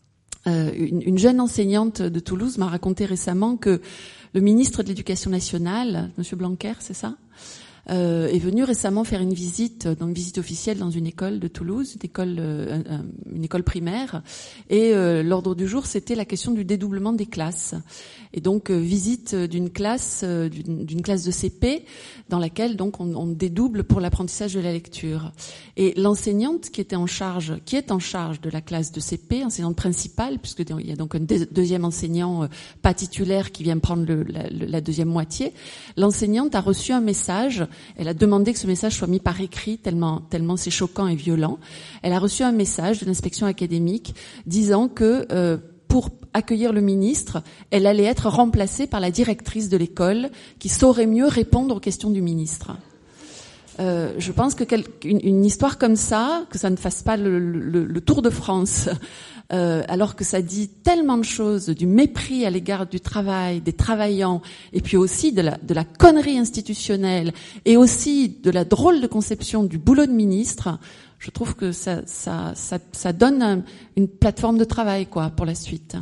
Euh, une, une jeune enseignante de Toulouse m'a raconté récemment que le ministre de l'Éducation nationale, Monsieur Blanquer, c'est ça, euh, est venu récemment faire une visite, donc une visite officielle dans une école de Toulouse, une école, euh, une école primaire, et euh, l'ordre du jour c'était la question du dédoublement des classes. Et donc euh, visite d'une classe, euh, d'une, d'une classe de C P, dans laquelle donc on, on dédouble pour l'apprentissage de la lecture. Et l'enseignante qui était en charge, qui est en charge de la classe de C P, enseignante principale, puisque il y a donc un deuxième enseignant euh, pas titulaire qui vient prendre le, la, la deuxième moitié, l'enseignante a reçu un message. Elle a demandé que ce message soit mis par écrit, tellement, tellement c'est choquant et violent. Elle a reçu un message de l'inspection académique disant que euh, pour accueillir le ministre, elle allait être remplacée par la directrice de l'école qui saurait mieux répondre aux questions du ministre. Euh, je pense que quel, une, une histoire comme ça, que ça ne fasse pas le, le, le Tour de France, euh, alors que ça dit tellement de choses, du mépris à l'égard du travail, des travaillants, et puis aussi de la, de la connerie institutionnelle, et aussi de la drôle de conception du boulot de ministre, je trouve que ça, ça, ça, ça donne un, une plateforme de travail, quoi, pour la suite.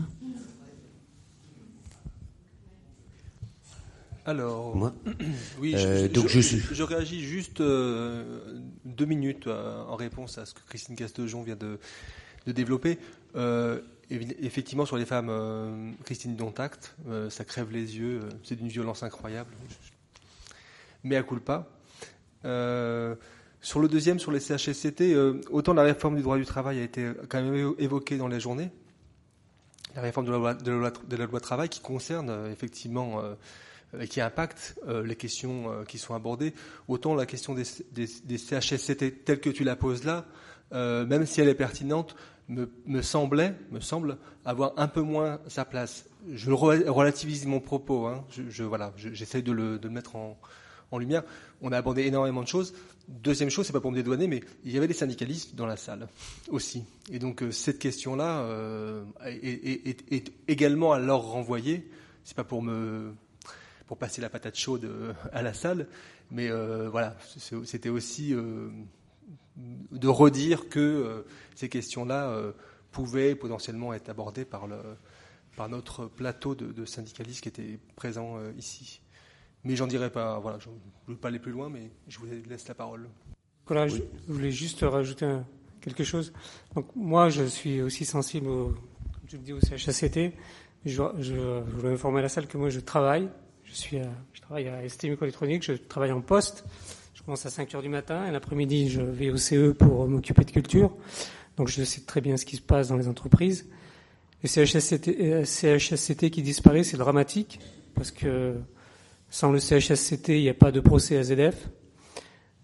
Alors, moi, oui, euh, je, donc je, je, je, je réagis juste euh, deux minutes euh, en réponse à ce que Christine Castejon vient de, de développer. Euh, effectivement, sur les femmes, euh, Christine Dontact, euh, ça crève les yeux, euh, c'est d'une violence incroyable. Mais à culpa. Euh, sur le deuxième, sur les C H S C T, euh, autant la réforme du droit du travail a été quand même évoquée dans les journées, la réforme de la loi de la loi, de la loi travail qui concerne euh, effectivement euh, et qui impacte euh, les questions euh, qui sont abordées, autant la question des, des, des C H S C T telle que tu la poses là, euh, même si elle est pertinente, me, me semblait, me semble avoir un peu moins sa place. Je relativise mon propos, hein. je, je, voilà, je, j'essaie de le, de le mettre en, en lumière. On a abordé énormément de choses. Deuxième chose, c'est pas pour me dédouaner, mais il y avait des syndicalistes dans la salle aussi. Et donc euh, cette question-là euh, est, est, est, est également à leur renvoyer. C'est pas pour me pour passer la patate chaude à la salle, mais euh, voilà, c'était aussi euh, de redire que euh, ces questions-là euh, pouvaient potentiellement être abordées par, le, par notre plateau de, de syndicalistes qui étaient présents euh, ici. Mais j'en dirai pas, voilà, je ne veux pas aller plus loin, mais je vous laisse la parole. Voilà, oui. Je voulais juste rajouter un, quelque chose. Donc moi, je suis aussi sensible, au, comme tu le dis, au C H S C T. Je, je, je voulais informer la salle que moi, je travaille. Je suis, à, je travaille à S T Microélectronique, je travaille en poste. Je commence à cinq heures du matin et l'après-midi, je vais au C E pour m'occuper de culture. Donc, je sais très bien ce qui se passe dans les entreprises. Le C H S C T, C H S C T qui disparaît, c'est dramatique parce que sans le C H S C T, il n'y a pas de procès A Z F.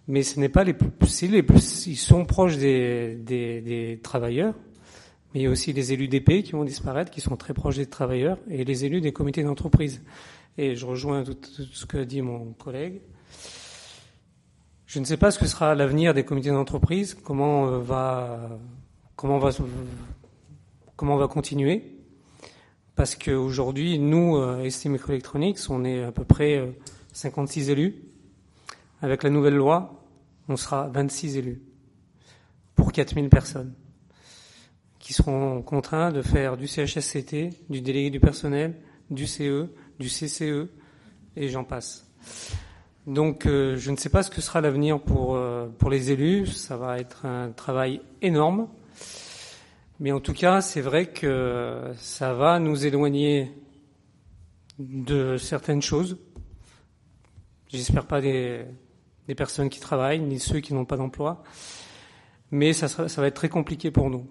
mais ce n'est pas les plus, c'est les plus, ils sont proches des, des, des travailleurs, mais il y a aussi les élus d'E P qui vont disparaître, qui sont très proches des travailleurs, et les élus des comités d'entreprise. Et je rejoins tout, tout ce que dit mon collègue. Je ne sais pas ce que sera l'avenir des comités d'entreprise, comment va, comment va, comment on va continuer. Parce qu'aujourd'hui, nous, S T Microelectronics, on est à peu près cinquante-six élus. Avec la nouvelle loi, on sera vingt-six élus pour quatre mille personnes qui seront contraints de faire du C H S C T, du délégué du personnel, du C E, du C C E, et j'en passe. Donc, euh, je ne sais pas ce que sera l'avenir pour, euh, pour les élus. Ça va être un travail énorme. Mais en tout cas, c'est vrai que ça va nous éloigner de certaines choses. J'espère pas des, des personnes qui travaillent, ni ceux qui n'ont pas d'emploi. Mais ça, sera, ça va être très compliqué pour nous.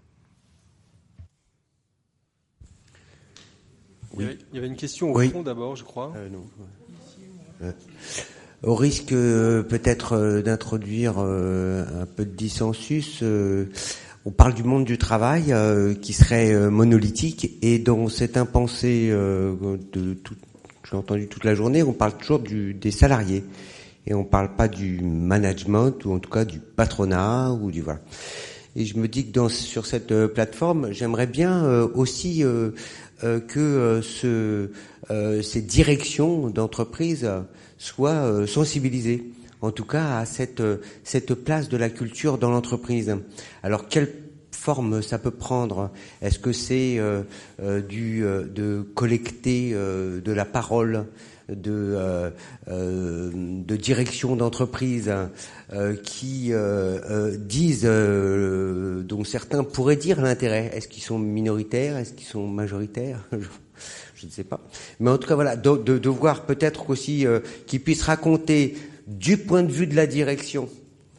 Oui. Il y avait une question au oui. fond d'abord, je crois. Euh, non. Euh, au risque euh, peut-être euh, d'introduire euh, un peu de dissensus, euh, on parle du monde du travail euh, qui serait euh, monolithique et dont c'est impensé euh, de tout, j'ai entendu toute la journée, on parle toujours du, des salariés et on parle pas du management ou en tout cas du patronat ou du voilà. Et je me dis que dans, sur cette euh, plateforme, j'aimerais bien euh, aussi euh, euh, que euh, ce, euh, ces directions d'entreprise soient euh, sensibilisées. En tout cas, à cette, cette place de la culture dans l'entreprise. Alors, quelle forme ça peut prendre? Est-ce que c'est euh, euh, du euh, de collecter euh, de la parole de euh, euh, de direction d'entreprise euh, qui euh, euh, disent, euh, dont certains pourraient dire l'intérêt? Est-ce qu'ils sont minoritaires? Est-ce qu'ils sont majoritaires? Je ne sais pas. Mais en tout cas, voilà, de, de, de voir peut-être aussi euh, qu'ils puissent raconter du point de vue de la direction,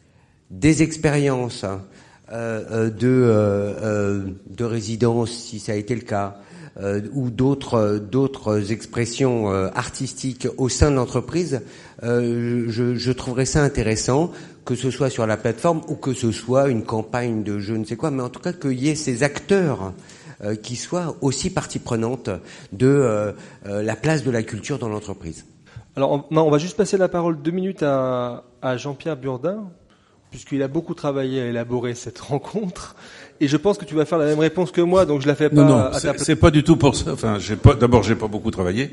des expériences euh, de, euh, de résidence, si ça a été le cas, euh, ou d'autres, d'autres expressions euh, artistiques au sein de l'entreprise, euh, je, je trouverais ça intéressant, que ce soit sur la plateforme ou que ce soit une campagne de je ne sais quoi, mais en tout cas qu'il y ait ces acteurs euh, qui soient aussi partie prenante de euh, euh, la place de la culture dans l'entreprise. Alors, on, non, on va juste passer la parole deux minutes à, à Jean-Pierre Burdin, puisqu'il a beaucoup travaillé à élaborer cette rencontre. Et je pense que tu vas faire la même réponse que moi, donc je la fais pas. Non, non, à ta c'est, c'est pas du tout pour ça. Enfin, j'ai pas. D'abord, j'ai pas beaucoup travaillé,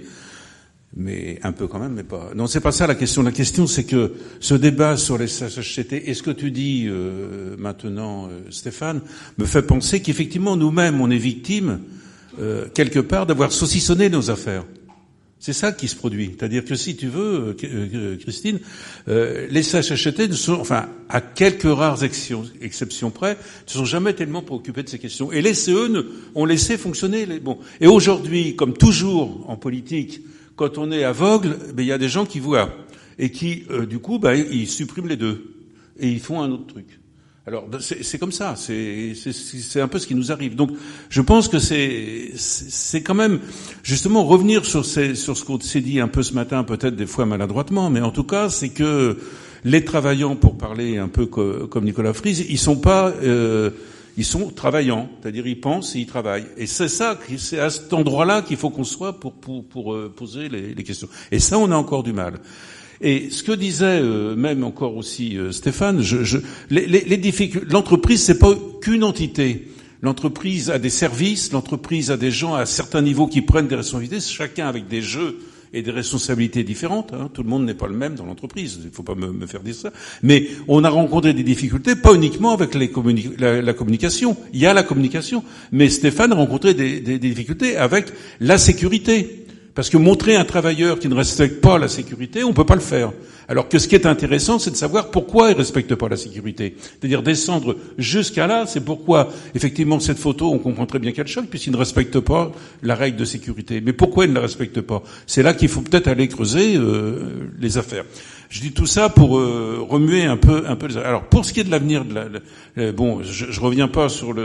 mais un peu quand même, mais pas. Non, c'est pas ça la question. La question, c'est que ce débat sur les S H C T, et ce que tu dis euh, maintenant, euh, Stéphane, me fait penser qu'effectivement, nous-mêmes, on est victimes euh, quelque part d'avoir saucissonné nos affaires. C'est ça qui se produit. C'est-à-dire que si tu veux, euh, Christine, euh, les S H C T ne sont, enfin, à quelques rares exceptions, exceptions près, ne sont jamais tellement préoccupés de ces questions. Et les C E ne, ont laissé fonctionner les, bon. Et aujourd'hui, comme toujours en politique, quand on est aveugle, ben, il y a des gens qui voient. Et qui, euh, du coup, ben, ils suppriment les deux. Et ils font un autre truc. Alors, c'est, c'est comme ça, c'est, c'est, c'est un peu ce qui nous arrive. Donc, je pense que c'est, c'est, c'est quand même, justement, revenir sur, ces, sur ce qu'on s'est dit un peu ce matin, peut-être des fois maladroitement, mais en tout cas, c'est que les travaillants, pour parler un peu co- comme Nicolas Fries, ils sont pas, euh, ils sont travaillants, c'est-à-dire ils pensent et ils travaillent. Et c'est ça, c'est à cet endroit-là qu'il faut qu'on soit pour, pour, pour euh, poser les, les questions. Et ça, on a encore du mal. Et ce que disait euh, même encore aussi euh, Stéphane, je, je, les, les, les difficultés, l'entreprise c'est pas qu'une entité. L'entreprise a des services, l'entreprise a des gens à certains niveaux qui prennent des responsabilités, chacun avec des jeux et des responsabilités différentes. Hein. Tout le monde n'est pas le même dans l'entreprise. Il ne faut pas me, me faire dire ça. Mais on a rencontré des difficultés, pas uniquement avec les communi- la, la communication. Il y a la communication, mais Stéphane a rencontré des, des, des difficultés avec la sécurité. Parce que montrer un travailleur qui ne respecte pas la sécurité, on peut pas le faire. Alors que ce qui est intéressant, c'est de savoir pourquoi il respecte pas la sécurité. C'est-à-dire descendre jusqu'à là, c'est pourquoi, effectivement, cette photo, on comprend très bien qu'elle choque, puisqu'il ne respecte pas la règle de sécurité. Mais pourquoi il ne la respecte pas? C'est là qu'il faut peut-être aller creuser euh, les affaires. Je dis tout ça pour euh, remuer un peu, un peu les affaires. Alors, pour ce qui est de l'avenir de la, la bon, je, je reviens pas sur le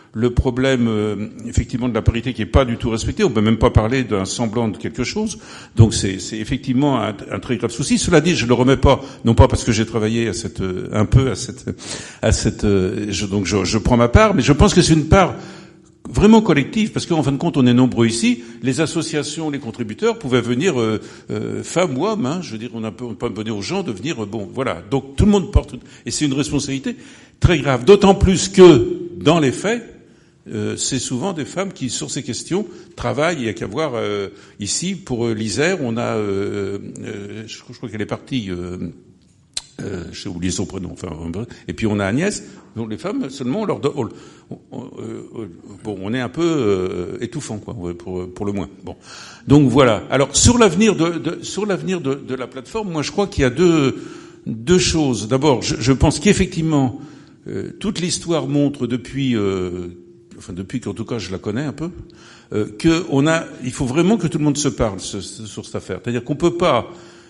le problème euh, effectivement de la parité qui est pas du tout respecté. On peut même pas parler d'un semblant de quelque chose. Donc c'est, c'est effectivement un, un très grave souci. Cela dit, je le remets pas, non pas parce que j'ai travaillé à cette un peu à cette à cette je, donc je, je prends ma part, mais je pense que c'est une part vraiment collective, parce qu'en fin de compte, on est nombreux ici. Les associations, les contributeurs pouvaient venir, euh, euh, femmes ou hommes, hein, je veux dire, on a pas donné aux gens de venir. Euh, bon, voilà. Donc tout le monde porte, et c'est une responsabilité très grave. D'autant plus que dans les faits, euh, c'est souvent des femmes qui, sur ces questions, travaillent. Il y a qu'à voir euh, ici pour euh, l'Isère, on a, euh, euh, je, je crois qu'elle est partie. Euh, Euh, j'ai oublié son prénom. Enfin, et puis on a Agnès. Donc les femmes seulement, on leur donne. On, on, on, bon, on est un peu euh, étouffant, quoi, pour, pour le moins. Bon, donc voilà. Alors sur l'avenir de, de sur l'avenir de, de la plateforme, moi je crois qu'il y a deux deux choses. D'abord, je, je pense qu'effectivement euh, toute l'histoire montre depuis, euh, enfin depuis qu'en tout cas je la connais un peu, euh, que on a. Il faut vraiment que tout le monde se parle ce, ce, sur cette affaire. C'est-à-dire qu'on peut pas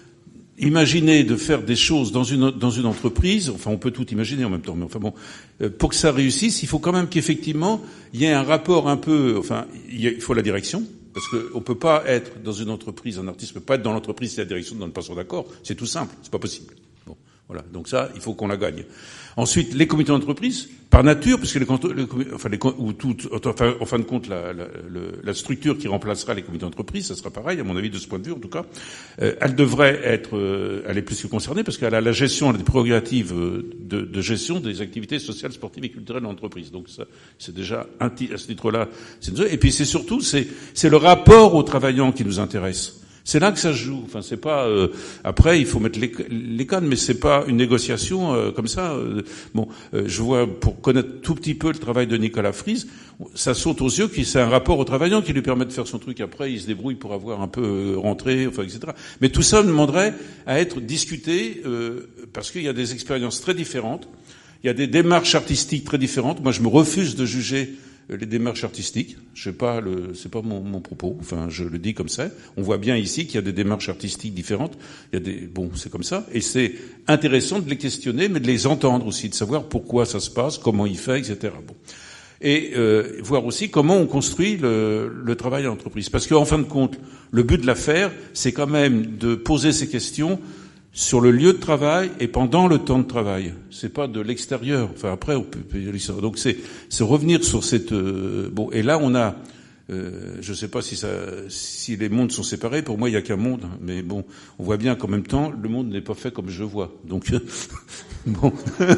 imaginer de faire des choses dans une dans une entreprise, enfin on peut tout imaginer en même temps, mais enfin bon, pour que ça réussisse, il faut quand même qu'effectivement il y ait un rapport un peu, enfin il faut la direction, parce que on peut pas être dans une entreprise, un artiste peut pas être dans l'entreprise si la direction ne donne pas son accord, c'est tout simple, c'est pas possible. Bon, voilà, donc ça il faut qu'on la gagne. Ensuite, les comités d'entreprise, par nature, parce que les, les enfin, les, ou tout, enfin, en fin de compte, la, la, la structure qui remplacera les comités d'entreprise, ça sera pareil, à mon avis, de ce point de vue, en tout cas. Euh, elle devrait être, euh, elle est plus que concernée, parce qu'elle a la gestion, elle a des prérogatives de, de gestion des activités sociales, sportives et culturelles de l'entreprise. Donc ça, c'est déjà un à ce titre-là. C'est, et puis c'est surtout, c'est, c'est le rapport aux travaillants qui nous intéresse. C'est là que ça se joue. Enfin, c'est pas. Euh, après, il faut mettre les, les cannes, mais c'est pas une négociation euh, comme ça. Euh, bon, euh, je vois pour connaître tout petit peu le travail de Nicolas Fries, ça saute aux yeux que c'est un rapport aux travaillants qui lui permet de faire son truc. Après, il se débrouille pour avoir un peu euh, rentré, enfin, et cetera. Mais tout ça demanderait à être discuté euh, parce qu'il y a des expériences très différentes, il y a des démarches artistiques très différentes. Moi, je me refuse de juger les démarches artistiques. Je sais pas le, c'est pas mon, mon propos. Enfin, je le dis comme ça. On voit bien ici qu'il y a des démarches artistiques différentes. Il y a des, bon, c'est comme ça. Et c'est intéressant de les questionner, mais de les entendre aussi, de savoir pourquoi ça se passe, comment il fait, et cetera. Bon. Et euh, voir aussi comment on construit le, le travail en entreprise. Parce qu'en fin de compte, le but de l'affaire, c'est quand même de poser ces questions sur le lieu de travail et pendant le temps de travail. C'est pas de l'extérieur. Enfin, après, on peut, donc c'est, c'est revenir sur cette, euh, bon, et là, on a, euh, je sais pas si ça, si les mondes sont séparés. Pour moi, il y a qu'un monde. Mais bon, on voit bien qu'en même temps, le monde n'est pas fait comme je vois. Donc, bon.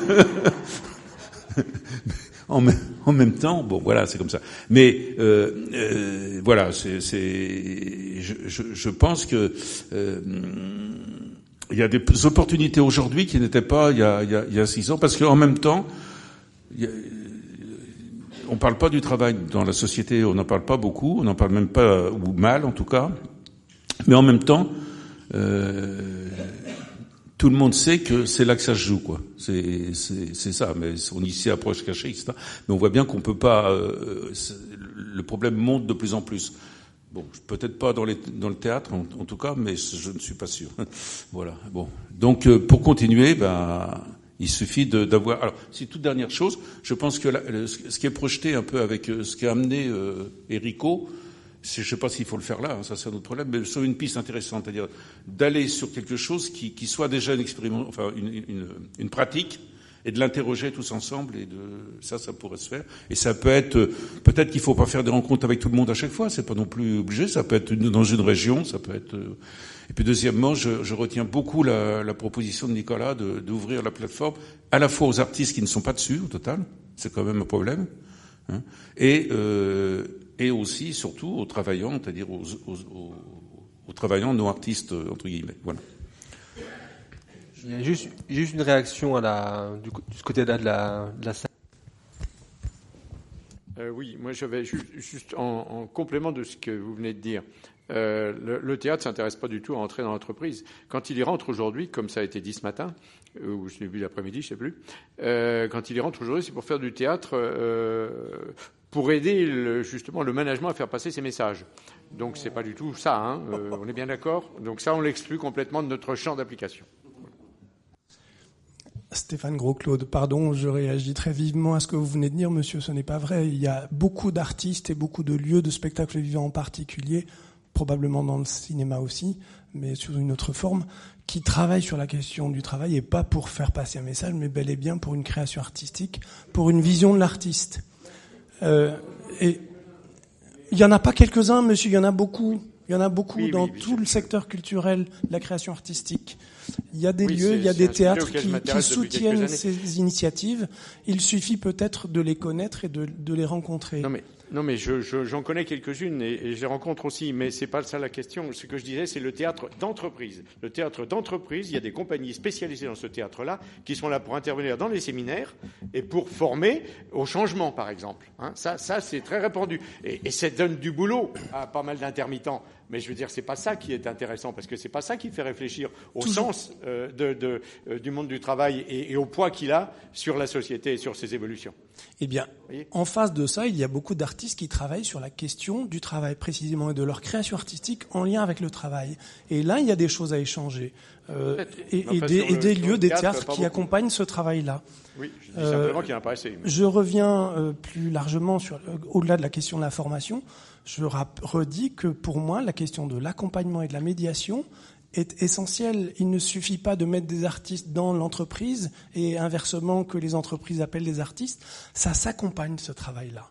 En même, en même temps, bon, voilà, c'est comme ça. Mais euh, euh, voilà, c'est, c'est, je, je, je pense que euh, il y a des opportunités aujourd'hui qui n'étaient pas il y a, il y a, il y a six ans, parce qu'en même temps, il y a, on ne parle pas du travail dans la société, on n'en parle pas beaucoup, on n'en parle même pas, ou mal en tout cas, mais en même temps, euh, tout le monde sait que c'est là que ça se joue, quoi. C'est, c'est, c'est ça. Mais on y s'y approche caché, et cetera. Mais on voit bien qu'on peut pas. Euh, le problème monte de plus en plus. Bon, peut-être pas dans, les, dans le théâtre, en, en tout cas, mais je ne suis pas sûr. Voilà. Bon. Donc, euh, pour continuer, ben, il suffit de, d'avoir. Alors, c'est toute dernière chose. Je pense que la, le, ce qui est projeté un peu avec euh, ce qu'a amené euh, Enrico. Je ne sais pas s'il faut le faire là, hein, ça c'est un autre problème, mais sur une piste intéressante, c'est-à-dire d'aller sur quelque chose qui, qui soit déjà une expériment, enfin une, une, une pratique, et de l'interroger tous ensemble, et de ça, ça pourrait se faire. Et ça peut être, peut-être qu'il ne faut pas faire des rencontres avec tout le monde à chaque fois, c'est pas non plus obligé. Ça peut être une, dans une région, ça peut être. Et puis deuxièmement, je, je retiens beaucoup la, la proposition de Nicolas de, d'ouvrir la plateforme à la fois aux artistes qui ne sont pas dessus au total, c'est quand même un problème, hein, et euh, et aussi, surtout, aux travaillants, c'est-à-dire aux, aux, aux, aux travaillants non artistes, entre guillemets. Voilà. Il y a juste, juste une réaction à la, du, du côté-là de la, de la salle. Euh, oui, moi je vais juste, juste en, en complément de ce que vous venez de dire. Euh, le, le théâtre ne s'intéresse pas du tout à entrer dans l'entreprise. Quand il y rentre aujourd'hui, comme ça a été dit ce matin, ou je l'ai vu l'après-midi, je ne sais plus, euh, quand il y rentre aujourd'hui, c'est pour faire du théâtre, euh, pour aider le, justement le management à faire passer ses messages. Donc c'est pas du tout ça, hein, euh, on est bien d'accord. Donc ça, on l'exclut complètement de notre champ d'application. Stéphane Gros-Claude, pardon, je réagis très vivement à ce que vous venez de dire, monsieur, ce n'est pas vrai. Il y a beaucoup d'artistes et beaucoup de lieux de spectacle vivant en particulier, probablement dans le cinéma aussi, mais sous une autre forme, qui travaillent sur la question du travail, et pas pour faire passer un message, mais bel et bien pour une création artistique, pour une vision de l'artiste. Euh, et il y en a pas quelques-uns, monsieur, il y en a beaucoup. Il y en a beaucoup oui, dans oui, tout le secteur culturel, de la création artistique. Il y a des oui, lieux, il y a des théâtres qui, qui soutiennent ces initiatives. Il suffit peut-être de les connaître et de, de les rencontrer. Non mais, non mais je, je, j'en connais quelques-unes et, et je les rencontre aussi, mais c'est pas ça la question. Ce que je disais, c'est le théâtre d'entreprise. Le théâtre d'entreprise, il y a des compagnies spécialisées dans ce théâtre-là qui sont là pour intervenir dans les séminaires et pour former au changement, par exemple. Hein, ça, ça, c'est très répandu. Et, et ça donne du boulot à pas mal d'intermittents. Mais je veux dire, c'est pas ça qui est intéressant, parce que c'est pas ça qui fait réfléchir au Toujours. sens euh, de, de, euh, du monde du travail et, et au poids qu'il a sur la société et sur ses évolutions. Eh bien, en face de ça, il y a beaucoup d'artistes qui travaillent sur la question du travail précisément et de leur création artistique en lien avec le travail. Et là, il y a des choses à échanger euh, et, et, des, et le, des lieux, des théâtres qui beaucoup. accompagnent ce travail-là. Oui, je dis simplement euh, qu'il n'y en a pas assez. Mais... Je reviens euh, plus largement sur, euh, au-delà de la question de la formation. Je redis que pour moi, la question de l'accompagnement et de la médiation est essentielle. Il ne suffit pas de mettre des artistes dans l'entreprise et inversement que les entreprises appellent des artistes. Ça s'accompagne, ce travail-là.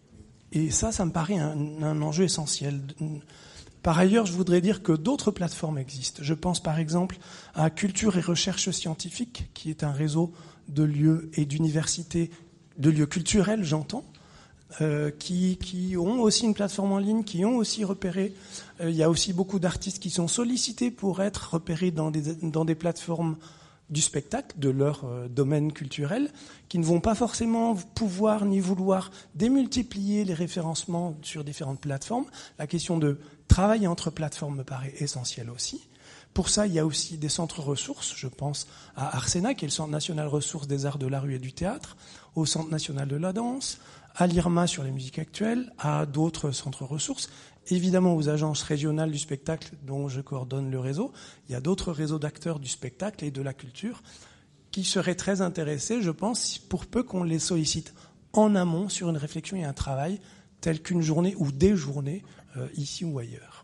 Et ça, ça me paraît un, un enjeu essentiel. Par ailleurs, je voudrais dire que d'autres plateformes existent. Je pense par exemple à Culture et Recherche Scientifique, qui est un réseau de lieux et d'universités, de lieux culturels, j'entends, Euh, qui, qui ont aussi une plateforme en ligne, qui ont aussi repéré. Euh, il y a aussi beaucoup d'artistes qui sont sollicités pour être repérés dans des, dans des plateformes du spectacle, de leur euh, domaine culturel, qui ne vont pas forcément pouvoir ni vouloir démultiplier les référencements sur différentes plateformes. La question de travailler entre plateformes me paraît essentielle aussi. Pour ça, il y a aussi des centres ressources. Je pense à Arsena, qui est le Centre national ressources des arts de la rue et du théâtre, au Centre national de la danse, à l'I R M A sur les musiques actuelles, à d'autres centres ressources, évidemment aux agences régionales du spectacle dont je coordonne le réseau. Il y a d'autres réseaux d'acteurs du spectacle et de la culture qui seraient très intéressés, je pense, pour peu qu'on les sollicite en amont sur une réflexion et un travail tel qu'une journée ou des journées, euh, ici ou ailleurs.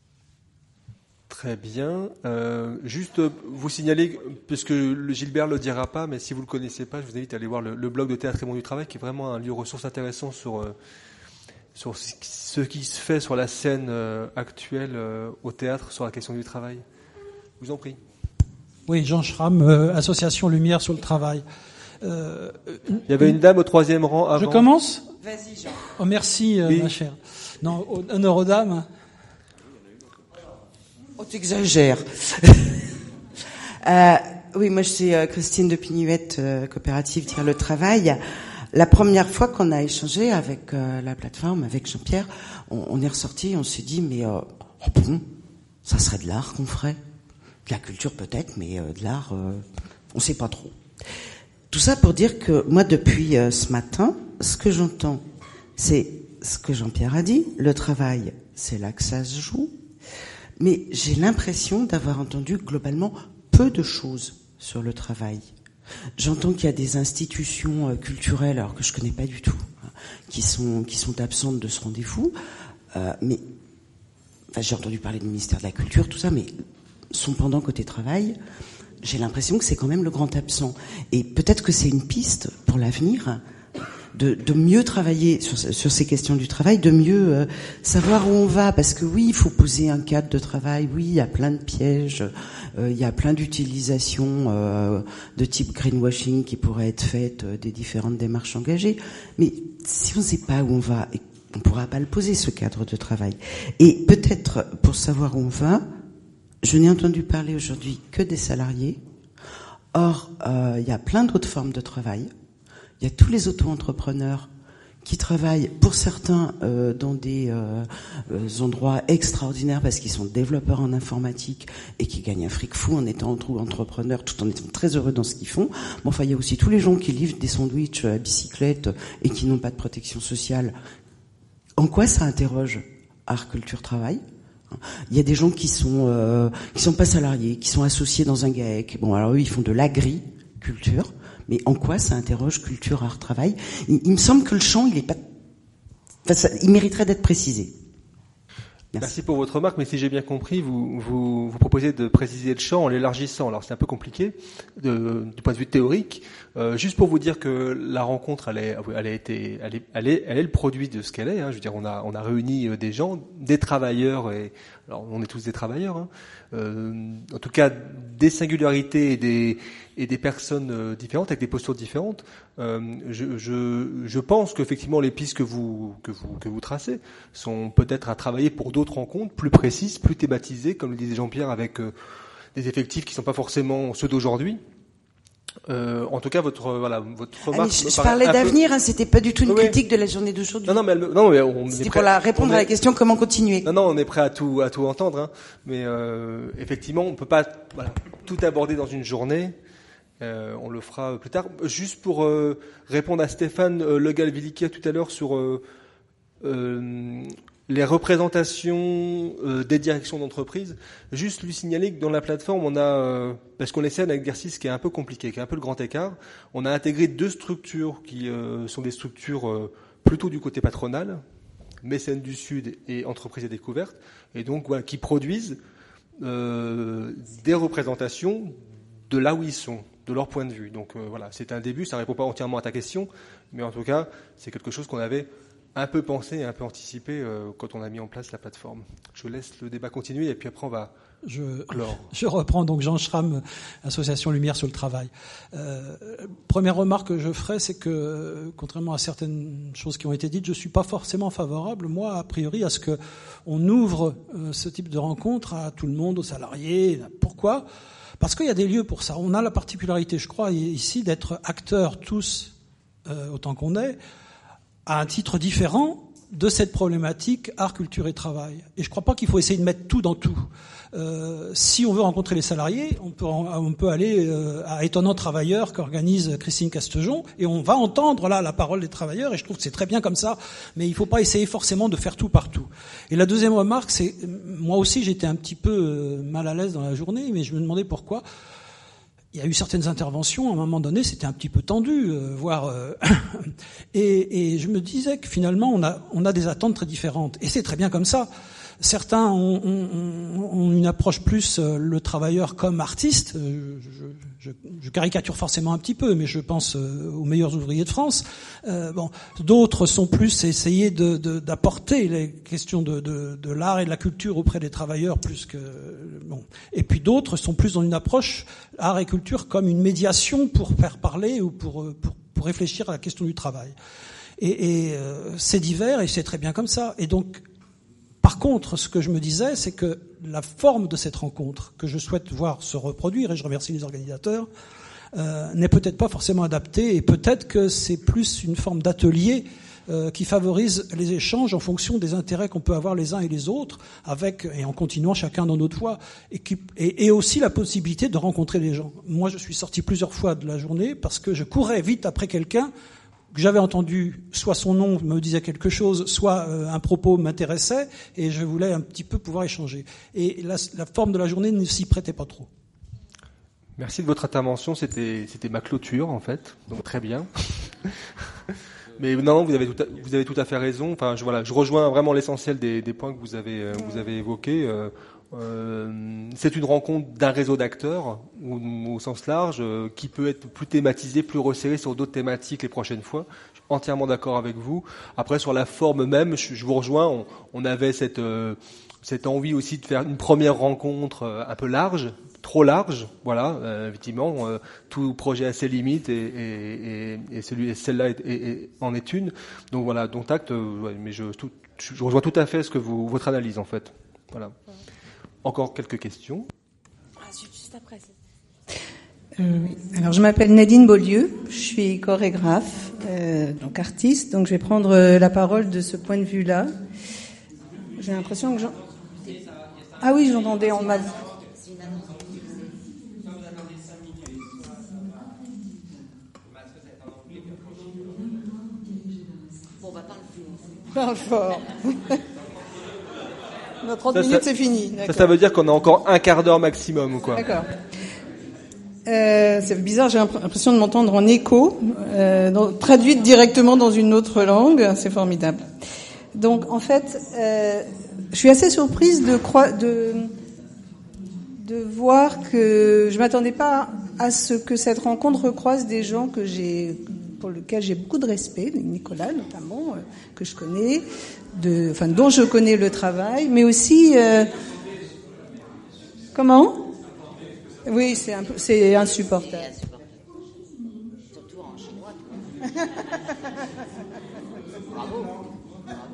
Très bien. Euh, juste vous signaler, puisque le Gilbert ne le dira pas, mais si vous ne le connaissez pas, je vous invite à aller voir le, le blog de Théâtre et Monde du Travail, qui est vraiment un lieu ressource intéressant sur, euh, sur ce qui se fait sur la scène euh, actuelle euh, au théâtre sur la question du travail. Je vous en prie. Oui, Jean Schramm, euh, Association Lumière sur le Travail. Euh, Il y avait une dame au troisième rang avant. Je commence ? Vas-y, Jean. Oh, merci, euh, oui. Ma chère. Non, honneur aux dames. Oh, t'exagères. euh, oui, moi je suis euh, Christine de Pinuette, euh, coopérative Tire le Travail. La première fois qu'on a échangé avec euh, la plateforme, avec Jean-Pierre, on, on est ressorti, on s'est dit, mais euh, oh bon, ça serait de l'art qu'on ferait. De la culture peut-être, mais euh, de l'art, euh, on sait pas trop. Tout ça pour dire que moi, depuis euh, ce matin, ce que j'entends, c'est ce que Jean-Pierre a dit, le travail, c'est là que ça se joue. Mais j'ai l'impression d'avoir entendu globalement peu de choses sur le travail. J'entends qu'il y a des institutions euh, culturelles, alors que je connais pas du tout, hein, qui sont qui sont absentes de ce rendez-vous. Euh, mais enfin, j'ai entendu parler du ministère de la Culture, tout ça, mais son pendant côté travail, j'ai l'impression que c'est quand même le grand absent. Et peut-être que c'est une piste pour l'avenir. De, de mieux travailler sur, sur ces questions du travail, de mieux euh, savoir où on va, parce que oui, il faut poser un cadre de travail, oui, il y a plein de pièges, euh, il y a plein d'utilisations euh, de type greenwashing qui pourraient être faites euh, des différentes démarches engagées, mais si on ne sait pas où on va, on ne pourra pas le poser, ce cadre de travail. Et peut-être, pour savoir où on va, je n'ai entendu parler aujourd'hui que des salariés. Or, euh, il y a plein d'autres formes de travail. Il y a tous les auto-entrepreneurs qui travaillent, pour certains, euh, dans des euh, euh, endroits extraordinaires parce qu'ils sont développeurs en informatique et qui gagnent un fric fou en étant auto-entrepreneurs tout en étant très heureux dans ce qu'ils font. Mais enfin, il y a aussi tous les gens qui livrent des sandwichs à bicyclette et qui n'ont pas de protection sociale. En quoi ça interroge art, culture, travail ? Il y a des gens qui sont euh, qui sont pas salariés, qui sont associés dans un GAEC. Bon, alors eux, ils font de l'agri. culture. Mais en quoi ça interroge culture, art, travail? il, il me semble que le champ, il est pas, enfin, ça, il mériterait d'être précisé. Merci. Merci pour votre remarque, mais si j'ai bien compris, vous, vous, vous proposez de préciser le champ en l'élargissant. Alors c'est un peu compliqué de, du point de vue théorique. Euh, juste pour vous dire que la rencontre, elle est, elle a été, elle est, elle est, elle est le produit de ce qu'elle est. Hein. Je veux dire, on a, on a réuni des gens, des travailleurs, et alors on est tous des travailleurs. Hein. Euh, en tout cas, des singularités et des, et des personnes différentes avec des postures différentes. Euh, je, je, je pense qu'effectivement les pistes que vous, que vous, que vous tracez sont peut-être à travailler pour d'autres rencontres plus précises, plus thématisées, comme le disait Jean-Pierre, avec euh, des effectifs qui ne sont pas forcément ceux d'aujourd'hui. Euh, en tout cas, votre voilà, votre remarque. Ah, je, je parlais d'avenir, peu... hein, c'était pas du tout une oui. critique de la journée d'aujourd'hui. Non, non, mais, non, mais on c'était est prêt, pour la répondre est, à la question comment continuer. Non, non, on est prêt à tout à tout entendre, hein, mais euh, effectivement, on peut pas voilà, tout aborder dans une journée. Euh, on le fera plus tard. Juste pour euh, répondre à Stéphane euh, Le Gall-Villiquet tout à l'heure sur euh, euh, les représentations euh, des directions d'entreprise, juste lui signaler que dans la plateforme, on a, euh, parce qu'on essaie un exercice qui est un peu compliqué, qui est un peu le grand écart, on a intégré deux structures qui euh, sont des structures euh, plutôt du côté patronal, Mécènes du Sud et Entreprises et Découvertes, et donc voilà, qui produisent euh, des représentations de là où ils sont, de leur point de vue. Donc euh, voilà, c'est un début, ça ne répond pas entièrement à ta question, mais en tout cas, c'est quelque chose qu'on avait un peu pensé et un peu anticipé euh, quand on a mis en place la plateforme. Je laisse le débat continuer et puis après on va je, clore. Je reprends donc Jean Schramm, Association Lumière sur le Travail. Euh, première remarque que je ferai, c'est que, contrairement à certaines choses qui ont été dites, je suis pas forcément favorable, moi, a priori, à ce que on ouvre euh, ce type de rencontre à tout le monde, aux salariés. Pourquoi ? Parce qu'il y a des lieux pour ça. On a la particularité, je crois, ici, d'être acteurs tous, euh, autant qu'on est, à un titre différent de cette problématique art, culture et travail. Et je ne crois pas qu'il faut essayer de mettre tout dans tout. Euh, si on veut rencontrer les salariés, on peut, on peut aller euh, à Étonnant Travailleur qu'organise Christine Castejon, et on va entendre là la parole des travailleurs, et je trouve que c'est très bien comme ça, mais il ne faut pas essayer forcément de faire tout partout. Et la deuxième remarque, c'est, moi aussi j'étais un petit peu mal à l'aise dans la journée, mais je me demandais pourquoi. Il y a eu certaines interventions, à un moment donné, c'était un petit peu tendu, euh, voire... Euh, et, et je me disais que finalement, on a, on a des attentes très différentes. Et c'est très bien comme ça. Certains ont, ont, ont une approche plus euh, le travailleur comme artiste. Euh, je, je, je caricature forcément un petit peu, mais je pense euh, aux meilleurs ouvriers de France. Euh, bon, d'autres sont plus essayer de, de, d'apporter les questions de, de, de l'art et de la culture auprès des travailleurs, plus que bon. Et puis d'autres sont plus dans une approche art et culture comme une médiation pour faire parler ou pour pour, pour réfléchir à la question du travail. Et, et euh, c'est divers et c'est très bien comme ça. Et donc par contre, ce que je me disais, c'est que la forme de cette rencontre, que je souhaite voir se reproduire, et je remercie les organisateurs, euh, n'est peut-être pas forcément adaptée, et peut-être que c'est plus une forme d'atelier euh, qui favorise les échanges en fonction des intérêts qu'on peut avoir les uns et les autres, avec et en continuant chacun dans notre voie, et, qui, et, et aussi la possibilité de rencontrer les gens. Moi, je suis sorti plusieurs fois de la journée parce que je courais vite après quelqu'un que j'avais entendu, soit son nom me disait quelque chose, soit euh, un propos m'intéressait, et je voulais un petit peu pouvoir échanger. Et la, la forme de la journée ne s'y prêtait pas trop. Merci de votre intervention, c'était, c'était ma clôture en fait, donc très bien. Mais non, vous avez tout à, vous avez tout à fait raison. Enfin, je, voilà, je rejoins vraiment l'essentiel des, des points que vous avez, euh, vous avez évoqués. Euh, Euh, c'est une rencontre d'un réseau d'acteurs au, au sens large euh, qui peut être plus thématisé, plus resserré sur d'autres thématiques les prochaines fois. Je suis entièrement d'accord avec vous. Après, sur la forme même, je, je vous rejoins. On, on avait cette, euh, cette envie aussi de faire une première rencontre euh, un peu large, trop large. Voilà, euh, effectivement, euh, tout projet a ses limites et, et, et, et, celui, et celle-là est, est, est, en est une. Donc voilà, dont acte. Euh, ouais, mais je, tout, je rejoins tout à fait ce que vous, votre analyse en fait. Voilà. Encore quelques questions. Ah, juste après. Euh, alors, je m'appelle Nadine Beaulieu, je suis chorégraphe, euh, donc artiste, donc je vais prendre la parole de ce point de vue-là. J'ai l'impression que j'en... Ah oui, j'entendais en mal. Bon, bah, parle fort. Dans trente ça, minutes, ça, c'est fini. Ça, ça veut dire qu'on a encore un quart d'heure maximum, ou quoi. D'accord. Euh, c'est bizarre, j'ai l'impression de m'entendre en écho, euh, dans, traduite directement dans une autre langue, c'est formidable. Donc, en fait, euh, je suis assez surprise de, croi- de, de voir que je m'attendais pas à ce que cette rencontre croise des gens que j'ai, pour lesquels j'ai beaucoup de respect, Nicolas notamment, euh, que je connais, de, enfin, dont je connais le travail, mais aussi, euh, comment? Oui, c'est un peu, c'est insupportable. Surtout en chinois. Bravo. Bravo.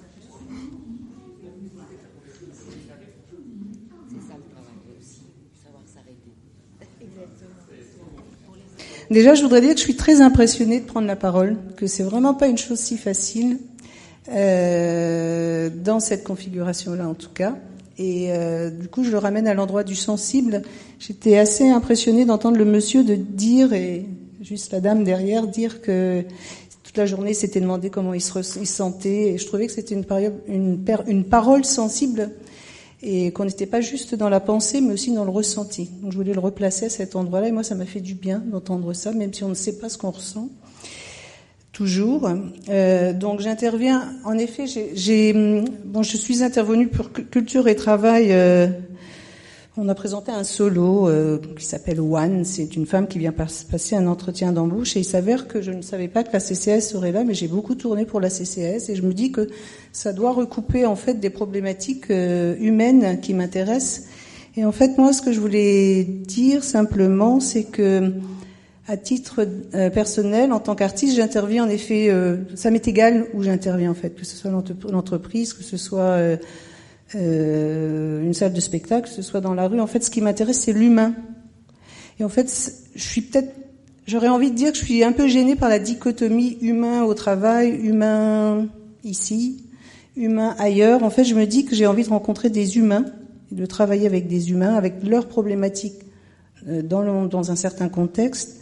C'est ça le travail aussi, savoir s'arrêter. Exactement. Déjà, je voudrais dire que je suis très impressionnée de prendre la parole, que c'est vraiment pas une chose si facile, euh, dans cette configuration-là en tout cas. Et euh, du coup, je le ramène à l'endroit du sensible. J'étais assez impressionnée d'entendre le monsieur de dire, et juste la dame derrière, dire que toute la journée s'était demandé comment il se, il se sentait. Et je trouvais que c'était une, période, une, une parole sensible et qu'on n'était pas juste dans la pensée, mais aussi dans le ressenti. Donc je voulais le replacer à cet endroit-là. Et moi, ça m'a fait du bien d'entendre ça, même si on ne sait pas ce qu'on ressent. Toujours. Euh, donc j'interviens. En effet, j'ai, j'ai bon, je suis intervenue pour Culture et Travail. Euh, on a présenté un solo euh, qui s'appelle One. C'est une femme qui vient passer un entretien d'embauche et il s'avère que je ne savais pas que la C C S serait là, mais j'ai beaucoup tourné pour la C C S et je me dis que ça doit recouper en fait des problématiques euh, humaines qui m'intéressent. Et en fait, moi, ce que je voulais dire simplement, c'est que à titre euh, personnel, en tant qu'artiste, j'interviens en effet, euh, ça m'est égal où j'interviens en fait, que ce soit l'entreprise, que ce soit euh, euh, une salle de spectacle, que ce soit dans la rue. En fait, ce qui m'intéresse, c'est l'humain. Et en fait, je suis peut-être, j'aurais envie de dire que je suis un peu gênée par la dichotomie humain au travail, humain ici, humain ailleurs. En fait, je me dis que j'ai envie de rencontrer des humains, de travailler avec des humains, avec leurs problématiques euh, dans, le, dans un certain contexte.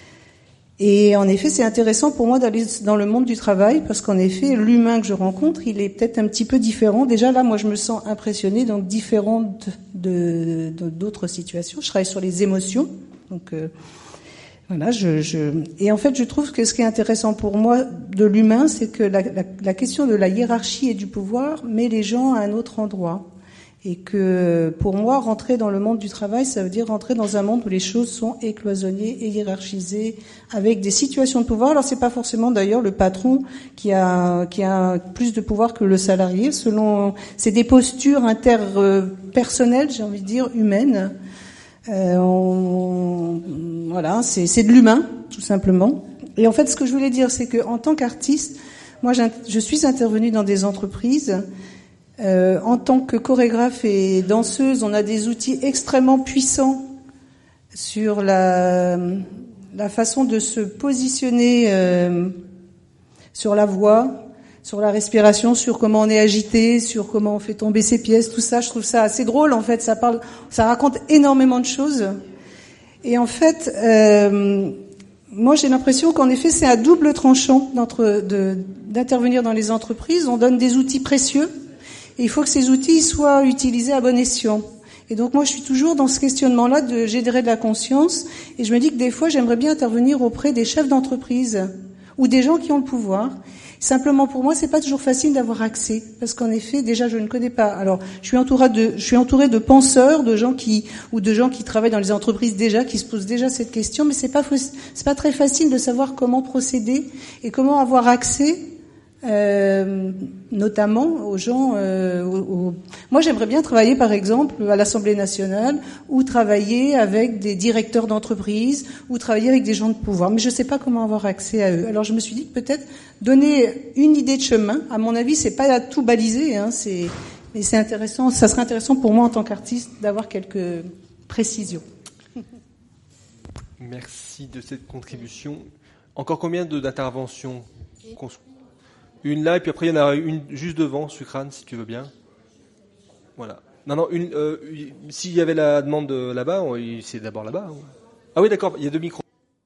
Et en effet, c'est intéressant pour moi d'aller dans le monde du travail parce qu'en effet, l'humain que je rencontre, il est peut-être un petit peu différent. Déjà là, moi, je me sens impressionnée, donc différente de, de, d'autres situations. Je travaille sur les émotions, donc euh, voilà. Je, je, et en fait, je trouve que ce qui est intéressant pour moi de l'humain, c'est que la, la, la question de la hiérarchie et du pouvoir met les gens à un autre endroit. Et que pour moi, rentrer dans le monde du travail, ça veut dire rentrer dans un monde où les choses sont écloisonnées et hiérarchisées, avec des situations de pouvoir. Alors c'est pas forcément d'ailleurs le patron qui a qui a plus de pouvoir que le salarié. Selon, c'est des postures interpersonnelles, j'ai envie de dire humaines. Euh, on, voilà, c'est c'est de l'humain tout simplement. Et en fait, ce que je voulais dire, c'est que en tant qu'artiste, moi, je suis intervenue dans des entreprises. Euh, en tant que chorégraphe et danseuse, on a des outils extrêmement puissants sur la, la façon de se positionner euh, sur la voix, sur la respiration, sur comment on est agité, sur comment on fait tomber ses pièces, tout ça. Je trouve ça assez drôle, en fait. Ça parle, ça raconte énormément de choses. Et en fait, euh, moi, j'ai l'impression qu'en effet, c'est à double tranchant d'entre, de, d'intervenir dans les entreprises. On donne des outils précieux. Et il faut que ces outils soient utilisés à bon escient. Et donc moi, je suis toujours dans ce questionnement-là de générer de la conscience. Et je me dis que des fois, j'aimerais bien intervenir auprès des chefs d'entreprise ou des gens qui ont le pouvoir. Simplement, pour moi, c'est pas toujours facile d'avoir accès, parce qu'en effet, déjà, je ne connais pas. Alors, je suis entourée de, je suis entourée de penseurs, de gens qui ou de gens qui travaillent dans les entreprises déjà, qui se posent déjà cette question. Mais c'est pas, c'est pas très facile de savoir comment procéder et comment avoir accès. Euh, notamment aux gens. Euh, aux, aux... Moi, j'aimerais bien travailler, par exemple, à l'Assemblée nationale, ou travailler avec des directeurs d'entreprise, ou travailler avec des gens de pouvoir. Mais je ne sais pas comment avoir accès à eux. Alors, je me suis dit que peut-être donner une idée de chemin. À mon avis, c'est pas tout balisé, hein. C'est, mais c'est intéressant. Ça serait intéressant pour moi en tant qu'artiste d'avoir quelques précisions. Merci de cette contribution. Encore combien de, d'interventions? Une là, et puis après, il y en a une juste devant, Sucrane, si tu veux bien. Voilà. Non, non, une, euh, s'il y avait la demande là-bas, c'est d'abord là-bas. Ah oui, d'accord, il y a deux micros.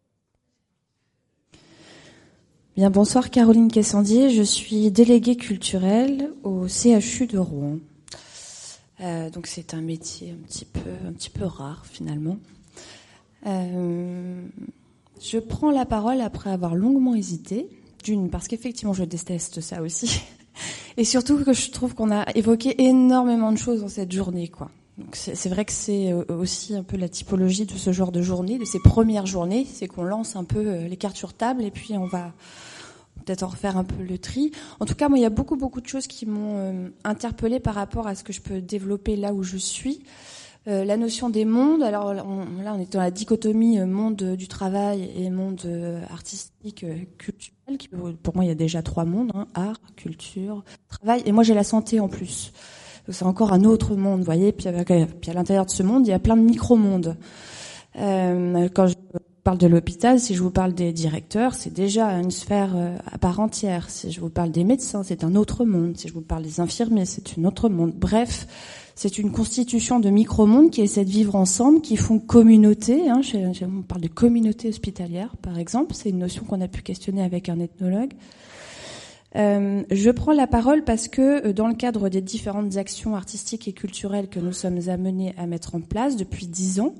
Bien, bonsoir, Caroline Quessandier. Je suis déléguée culturelle au C H U de Rouen. Euh, donc, c'est un métier un petit peu, un petit peu rare, finalement. Euh, je prends la parole après avoir longuement hésité. D'une, parce qu'effectivement, je déteste ça aussi. Et surtout que je trouve qu'on a évoqué énormément de choses dans cette journée, quoi. Donc c'est, c'est vrai que c'est aussi un peu la typologie de ce genre de journée, de ces premières journées, c'est qu'on lance un peu les cartes sur table et puis on va peut-être en refaire un peu le tri. En tout cas, moi, il y a beaucoup, beaucoup de choses qui m'ont euh, interpellée par rapport à ce que je peux développer là où je suis. Euh, la notion des mondes, alors on, là, on est dans la dichotomie monde du travail et monde euh, artistique, euh, culturel. Qui, pour moi, il y a déjà trois mondes, hein, art, culture, travail. Et moi, j'ai la santé en plus. Donc, c'est encore un autre monde, vous voyez. Puis, avec, puis à l'intérieur de ce monde, il y a plein de micro-mondes. Euh, quand je parle de l'hôpital, si je vous parle des directeurs, c'est déjà une sphère euh, à part entière. Si je vous parle des médecins, c'est un autre monde. Si je vous parle des infirmiers, c'est un autre monde. Bref, c'est une constitution de micro-mondes qui essaient de vivre ensemble, qui font communauté. Hein. Je, je, on parle de communauté hospitalière, par exemple. C'est une notion qu'on a pu questionner avec un ethnologue. Euh, je prends la parole parce que dans le cadre des différentes actions artistiques et culturelles que nous sommes amenés à mettre en place depuis dix ans,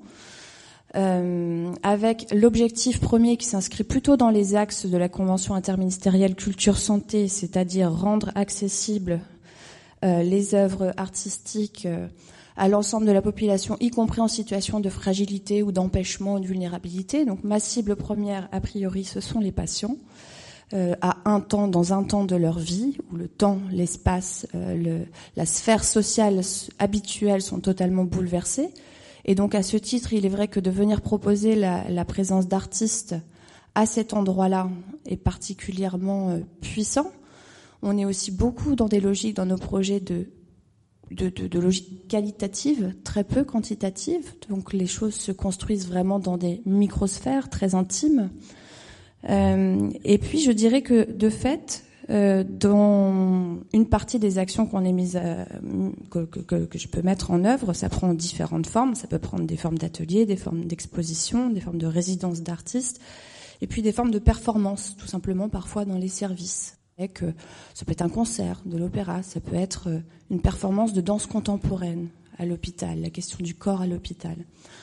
Euh, avec l'objectif premier qui s'inscrit plutôt dans les axes de la Convention interministérielle culture-santé, c'est-à-dire rendre accessibles euh, les œuvres artistiques euh, à l'ensemble de la population, y compris en situation de fragilité ou d'empêchement ou de vulnérabilité. Donc ma cible première, a priori, ce sont les patients, euh, à un temps, dans un temps de leur vie, où le temps, l'espace, euh, le, la sphère sociale habituelle sont totalement bouleversées. Et donc, à ce titre, il est vrai que de venir proposer la, la présence d'artistes à cet endroit-là est particulièrement euh, puissant. On est aussi beaucoup dans des logiques, dans nos projets de, de, de, de logique qualitative, très peu quantitative. Donc, les choses se construisent vraiment dans des microsphères très intimes. Euh, et puis, je dirais que, de fait, Euh, dans une partie des actions qu'on est mises à, que, que, que je peux mettre en œuvre, ça prend différentes formes. Ça peut prendre des formes d'ateliers, des formes d'exposition, des formes de résidence d'artistes, et puis des formes de performance, tout simplement parfois dans les services. Avec, euh, ça peut être un concert, de l'opéra, ça peut être euh, une performance de danse contemporaine à l'hôpital, la question du corps à l'hôpital.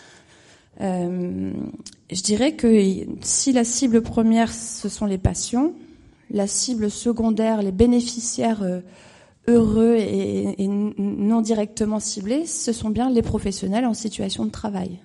Euh, je dirais que si la cible première, ce sont les patients, la cible secondaire, les bénéficiaires euh, heureux et, et non directement ciblés, ce sont bien les professionnels en situation de travail.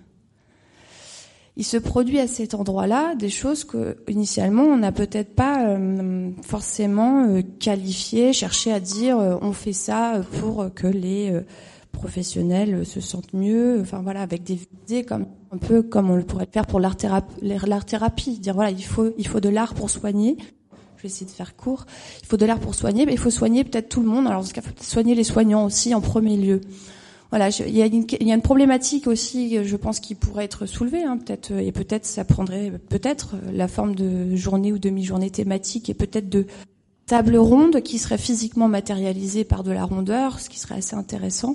Il se produit à cet endroit-là des choses que, initialement, on n'a peut-être pas euh, forcément euh, qualifiées, cherché à dire euh, on fait ça pour que les euh, professionnels se sentent mieux. Enfin voilà, avec des idées comme un peu comme on le pourrait faire pour l'art thérapie, l'art thérapie, dire voilà, il faut il faut de l'art pour soigner. Je vais essayer de faire court. Il faut de l'art pour soigner, mais il faut soigner peut-être tout le monde. Alors, dans ce cas, il faut peut-être soigner les soignants aussi en premier lieu. Voilà, je, il, y a une, il y a une problématique aussi, je pense, qui pourrait être soulevée, hein, peut-être, et peut-être ça prendrait peut-être la forme de journée ou demi-journée thématique, et peut-être de table ronde qui serait physiquement matérialisée par de la rondeur, ce qui serait assez intéressant.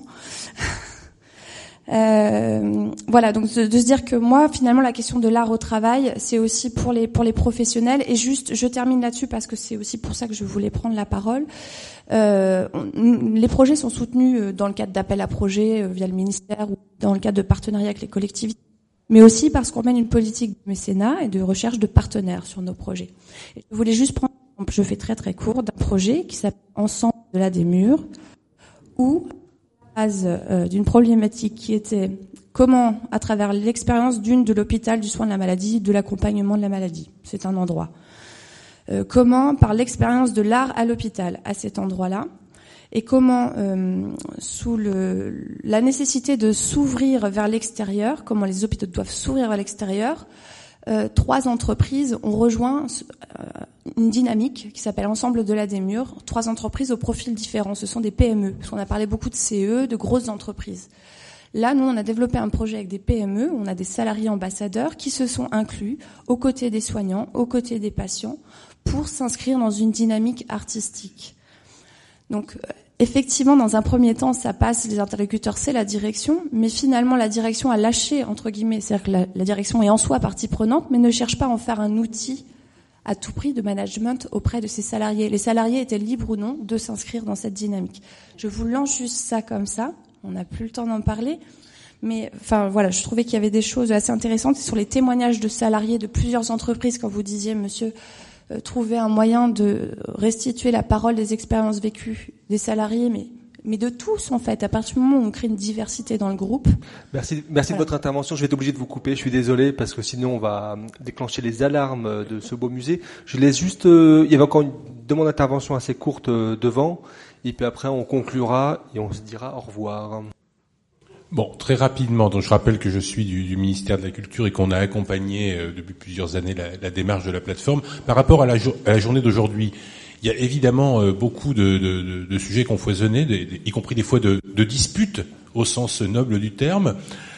Euh, voilà, donc de, de se dire que moi, finalement, la question de l'art au travail, c'est aussi pour les pour les professionnels. Et juste, je termine là-dessus parce que c'est aussi pour ça que je voulais prendre la parole. Euh, on, les projets sont soutenus dans le cadre d'appels à projets via le ministère ou dans le cadre de partenariats avec les collectivités, mais aussi parce qu'on mène une politique de mécénat et de recherche de partenaires sur nos projets. Et je voulais juste prendre, je fais très très court, d'un projet qui s'appelle Ensemble de la des murs, où base euh, d'une problématique qui était comment, à travers l'expérience d'une de l'hôpital, du soin de la maladie, de l'accompagnement de la maladie, c'est un endroit, euh, comment, par l'expérience de l'art à l'hôpital, à cet endroit-là, et comment, euh, sous le, la nécessité de s'ouvrir vers l'extérieur, comment les hôpitaux doivent s'ouvrir vers l'extérieur, euh, trois entreprises ont rejoint euh, une dynamique qui s'appelle Ensemble de la des murs, trois entreprises aux profils différents. Ce sont des P M E, parce qu'on a parlé beaucoup de C E, de grosses entreprises. Là, nous, on a développé un projet avec des P M E, on a des salariés ambassadeurs qui se sont inclus aux côtés des soignants, aux côtés des patients, pour s'inscrire dans une dynamique artistique. Donc, effectivement, dans un premier temps, ça passe, les interlocuteurs, c'est la direction, mais finalement, la direction a lâché, entre guillemets, c'est-à-dire que la, la direction est en soi partie prenante, mais ne cherche pas à en faire un outil à tout prix de management auprès de ses salariés. Les salariés étaient libres ou non de s'inscrire dans cette dynamique. Je vous lance juste ça comme ça, on n'a plus le temps d'en parler, Mais enfin voilà, je trouvais qu'il y avait des choses assez intéressantes sur les témoignages de salariés de plusieurs entreprises. Quand vous disiez, monsieur, euh, trouver un moyen de restituer la parole des expériences vécues des salariés, mais mais de tous en fait, à partir du moment où on crée une diversité dans le groupe. Merci, merci voilà. de votre intervention. Je vais être obligé de vous couper. Je suis désolé parce que sinon on va déclencher les alarmes de ce beau musée. Je laisse juste. Euh, il y avait encore une demande d'intervention assez courte euh, devant, et puis après on conclura et on se dira au revoir. Bon, très rapidement. Donc je rappelle que je suis du, du ministère de la Culture et qu'on a accompagné euh, depuis plusieurs années la, la démarche de la plateforme par rapport à la, jo- à la journée d'aujourd'hui. Il y a évidemment euh, beaucoup de, de, de sujets qu'on foisonnés, de, de, y compris des fois de, de disputes au sens noble du terme,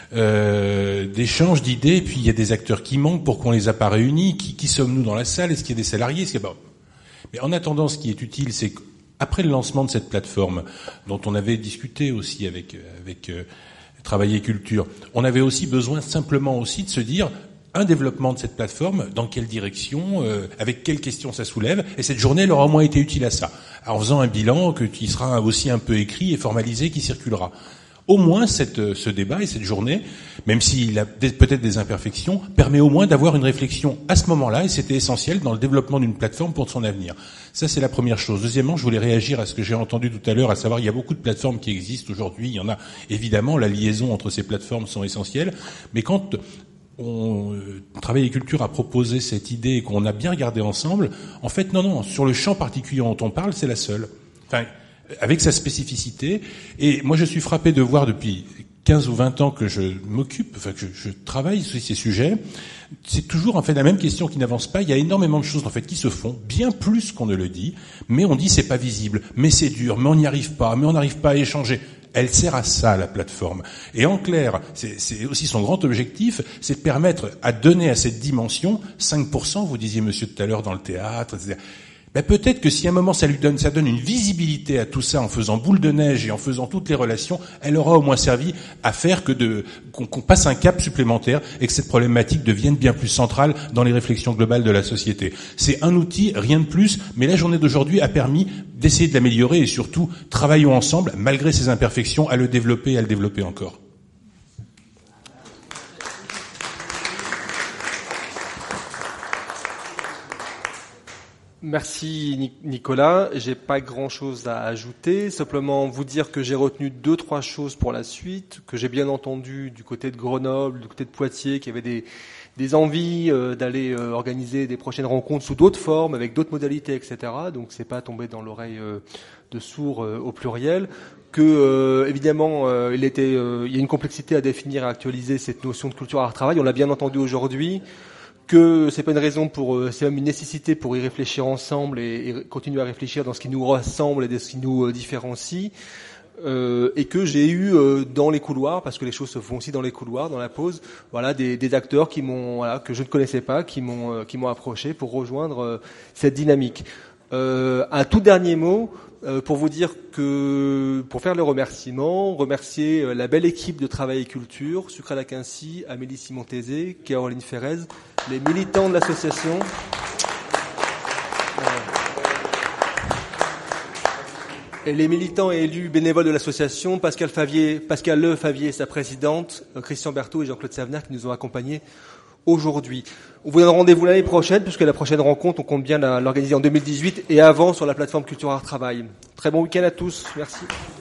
euh, d'échanges d'idées. Et puis il y a des acteurs qui manquent. Pourquoi on les a pas réunis? Qui, qui sommes-nous dans la salle? Est-ce qu'il y a des salariés? Est-ce qu'il y a... bon. Mais en attendant, ce qui est utile, c'est qu'après le lancement de cette plateforme, dont on avait discuté aussi avec avec euh, Travail et Culture, on avait aussi besoin simplement aussi de se dire. Un développement de cette plateforme, dans quelle direction, euh, avec quelles questions ça soulève, et cette journée elle aura au moins été utile à ça, en faisant un bilan que, qui sera aussi un peu écrit et formalisé, qui circulera. Au moins cette, ce débat et cette journée, même s'il a des, peut-être des imperfections, permet au moins d'avoir une réflexion à ce moment-là, et c'était essentiel dans le développement d'une plateforme pour son avenir. Ça, c'est la première chose. Deuxièmement, je voulais réagir à ce que j'ai entendu tout à l'heure, à savoir il y a beaucoup de plateformes qui existent aujourd'hui, il y en a évidemment, la liaison entre ces plateformes sont essentielles, mais quand on, euh, Travail et Culture a proposé cette idée et qu'on a bien regardé ensemble, en fait, non, non, sur le champ particulier dont on parle, c'est la seule. Enfin, avec sa spécificité. Et moi, je suis frappé de voir depuis quinze ou vingt ans que je m'occupe, enfin, que je, je travaille sur ces sujets. C'est toujours, en fait, la même question qui n'avance pas. Il y a énormément de choses, en fait, qui se font, bien plus qu'on ne le dit, mais on dit c'est pas visible, mais c'est dur, mais on n'y arrive pas, mais on n'arrive pas à échanger. Elle sert à ça, la plateforme. Et en clair, c'est, c'est aussi son grand objectif, c'est de permettre à donner à cette dimension cinq pour cent, vous disiez monsieur tout à l'heure dans le théâtre, et cetera. Ben peut-être que si à un moment ça lui donne, ça donne une visibilité à tout ça en faisant boule de neige et en faisant toutes les relations, elle aura au moins servi à faire que de, qu'on, qu'on passe un cap supplémentaire et que cette problématique devienne bien plus centrale dans les réflexions globales de la société. C'est un outil, rien de plus, mais la journée d'aujourd'hui a permis d'essayer de l'améliorer et surtout, travaillons ensemble, malgré ses imperfections, à le développer et à le développer encore. Merci Nicolas, j'ai pas grand chose à ajouter, simplement vous dire que j'ai retenu deux, trois choses pour la suite, que j'ai bien entendu du côté de Grenoble, du côté de Poitiers, qu'il y avait des, des envies euh, d'aller euh, organiser des prochaines rencontres sous d'autres formes, avec d'autres modalités, et cetera. Donc c'est pas tombé dans l'oreille euh, de sourds euh, au pluriel. Que euh, évidemment euh, il était, euh, il y a une complexité à définir et à actualiser cette notion de culture art travail, on l'a bien entendu aujourd'hui. Que c'est pas une raison pour, c'est même une nécessité pour y réfléchir ensemble et, et continuer à réfléchir dans ce qui nous rassemble et dans ce qui nous euh, différencie, euh, et que j'ai eu euh, dans les couloirs, parce que les choses se font aussi dans les couloirs, dans la pause, voilà, des, des acteurs qui m'ont, voilà, que je ne connaissais pas, qui m'ont, euh, qui m'ont approché pour rejoindre euh, cette dynamique. Euh, un tout dernier mot. Euh, pour vous dire que, pour faire le remerciement, remercier euh, la belle équipe de Travail et Culture, Sucrala Quincy, Amélie Simon-Tézé, Caroline Ferrez, les militants de l'association. Et les militants et élus bénévoles de l'association, Pascal Favier, Pascal Le Favier, sa présidente, euh, Christian Berthaud et Jean-Claude Savenard qui nous ont accompagnés aujourd'hui. On vous donne rendez-vous l'année prochaine, puisque la prochaine rencontre, on compte bien la, l'organiser en deux mille dix-huit et avant sur la plateforme Culture Art Travail. Très bon week-end à tous. Merci.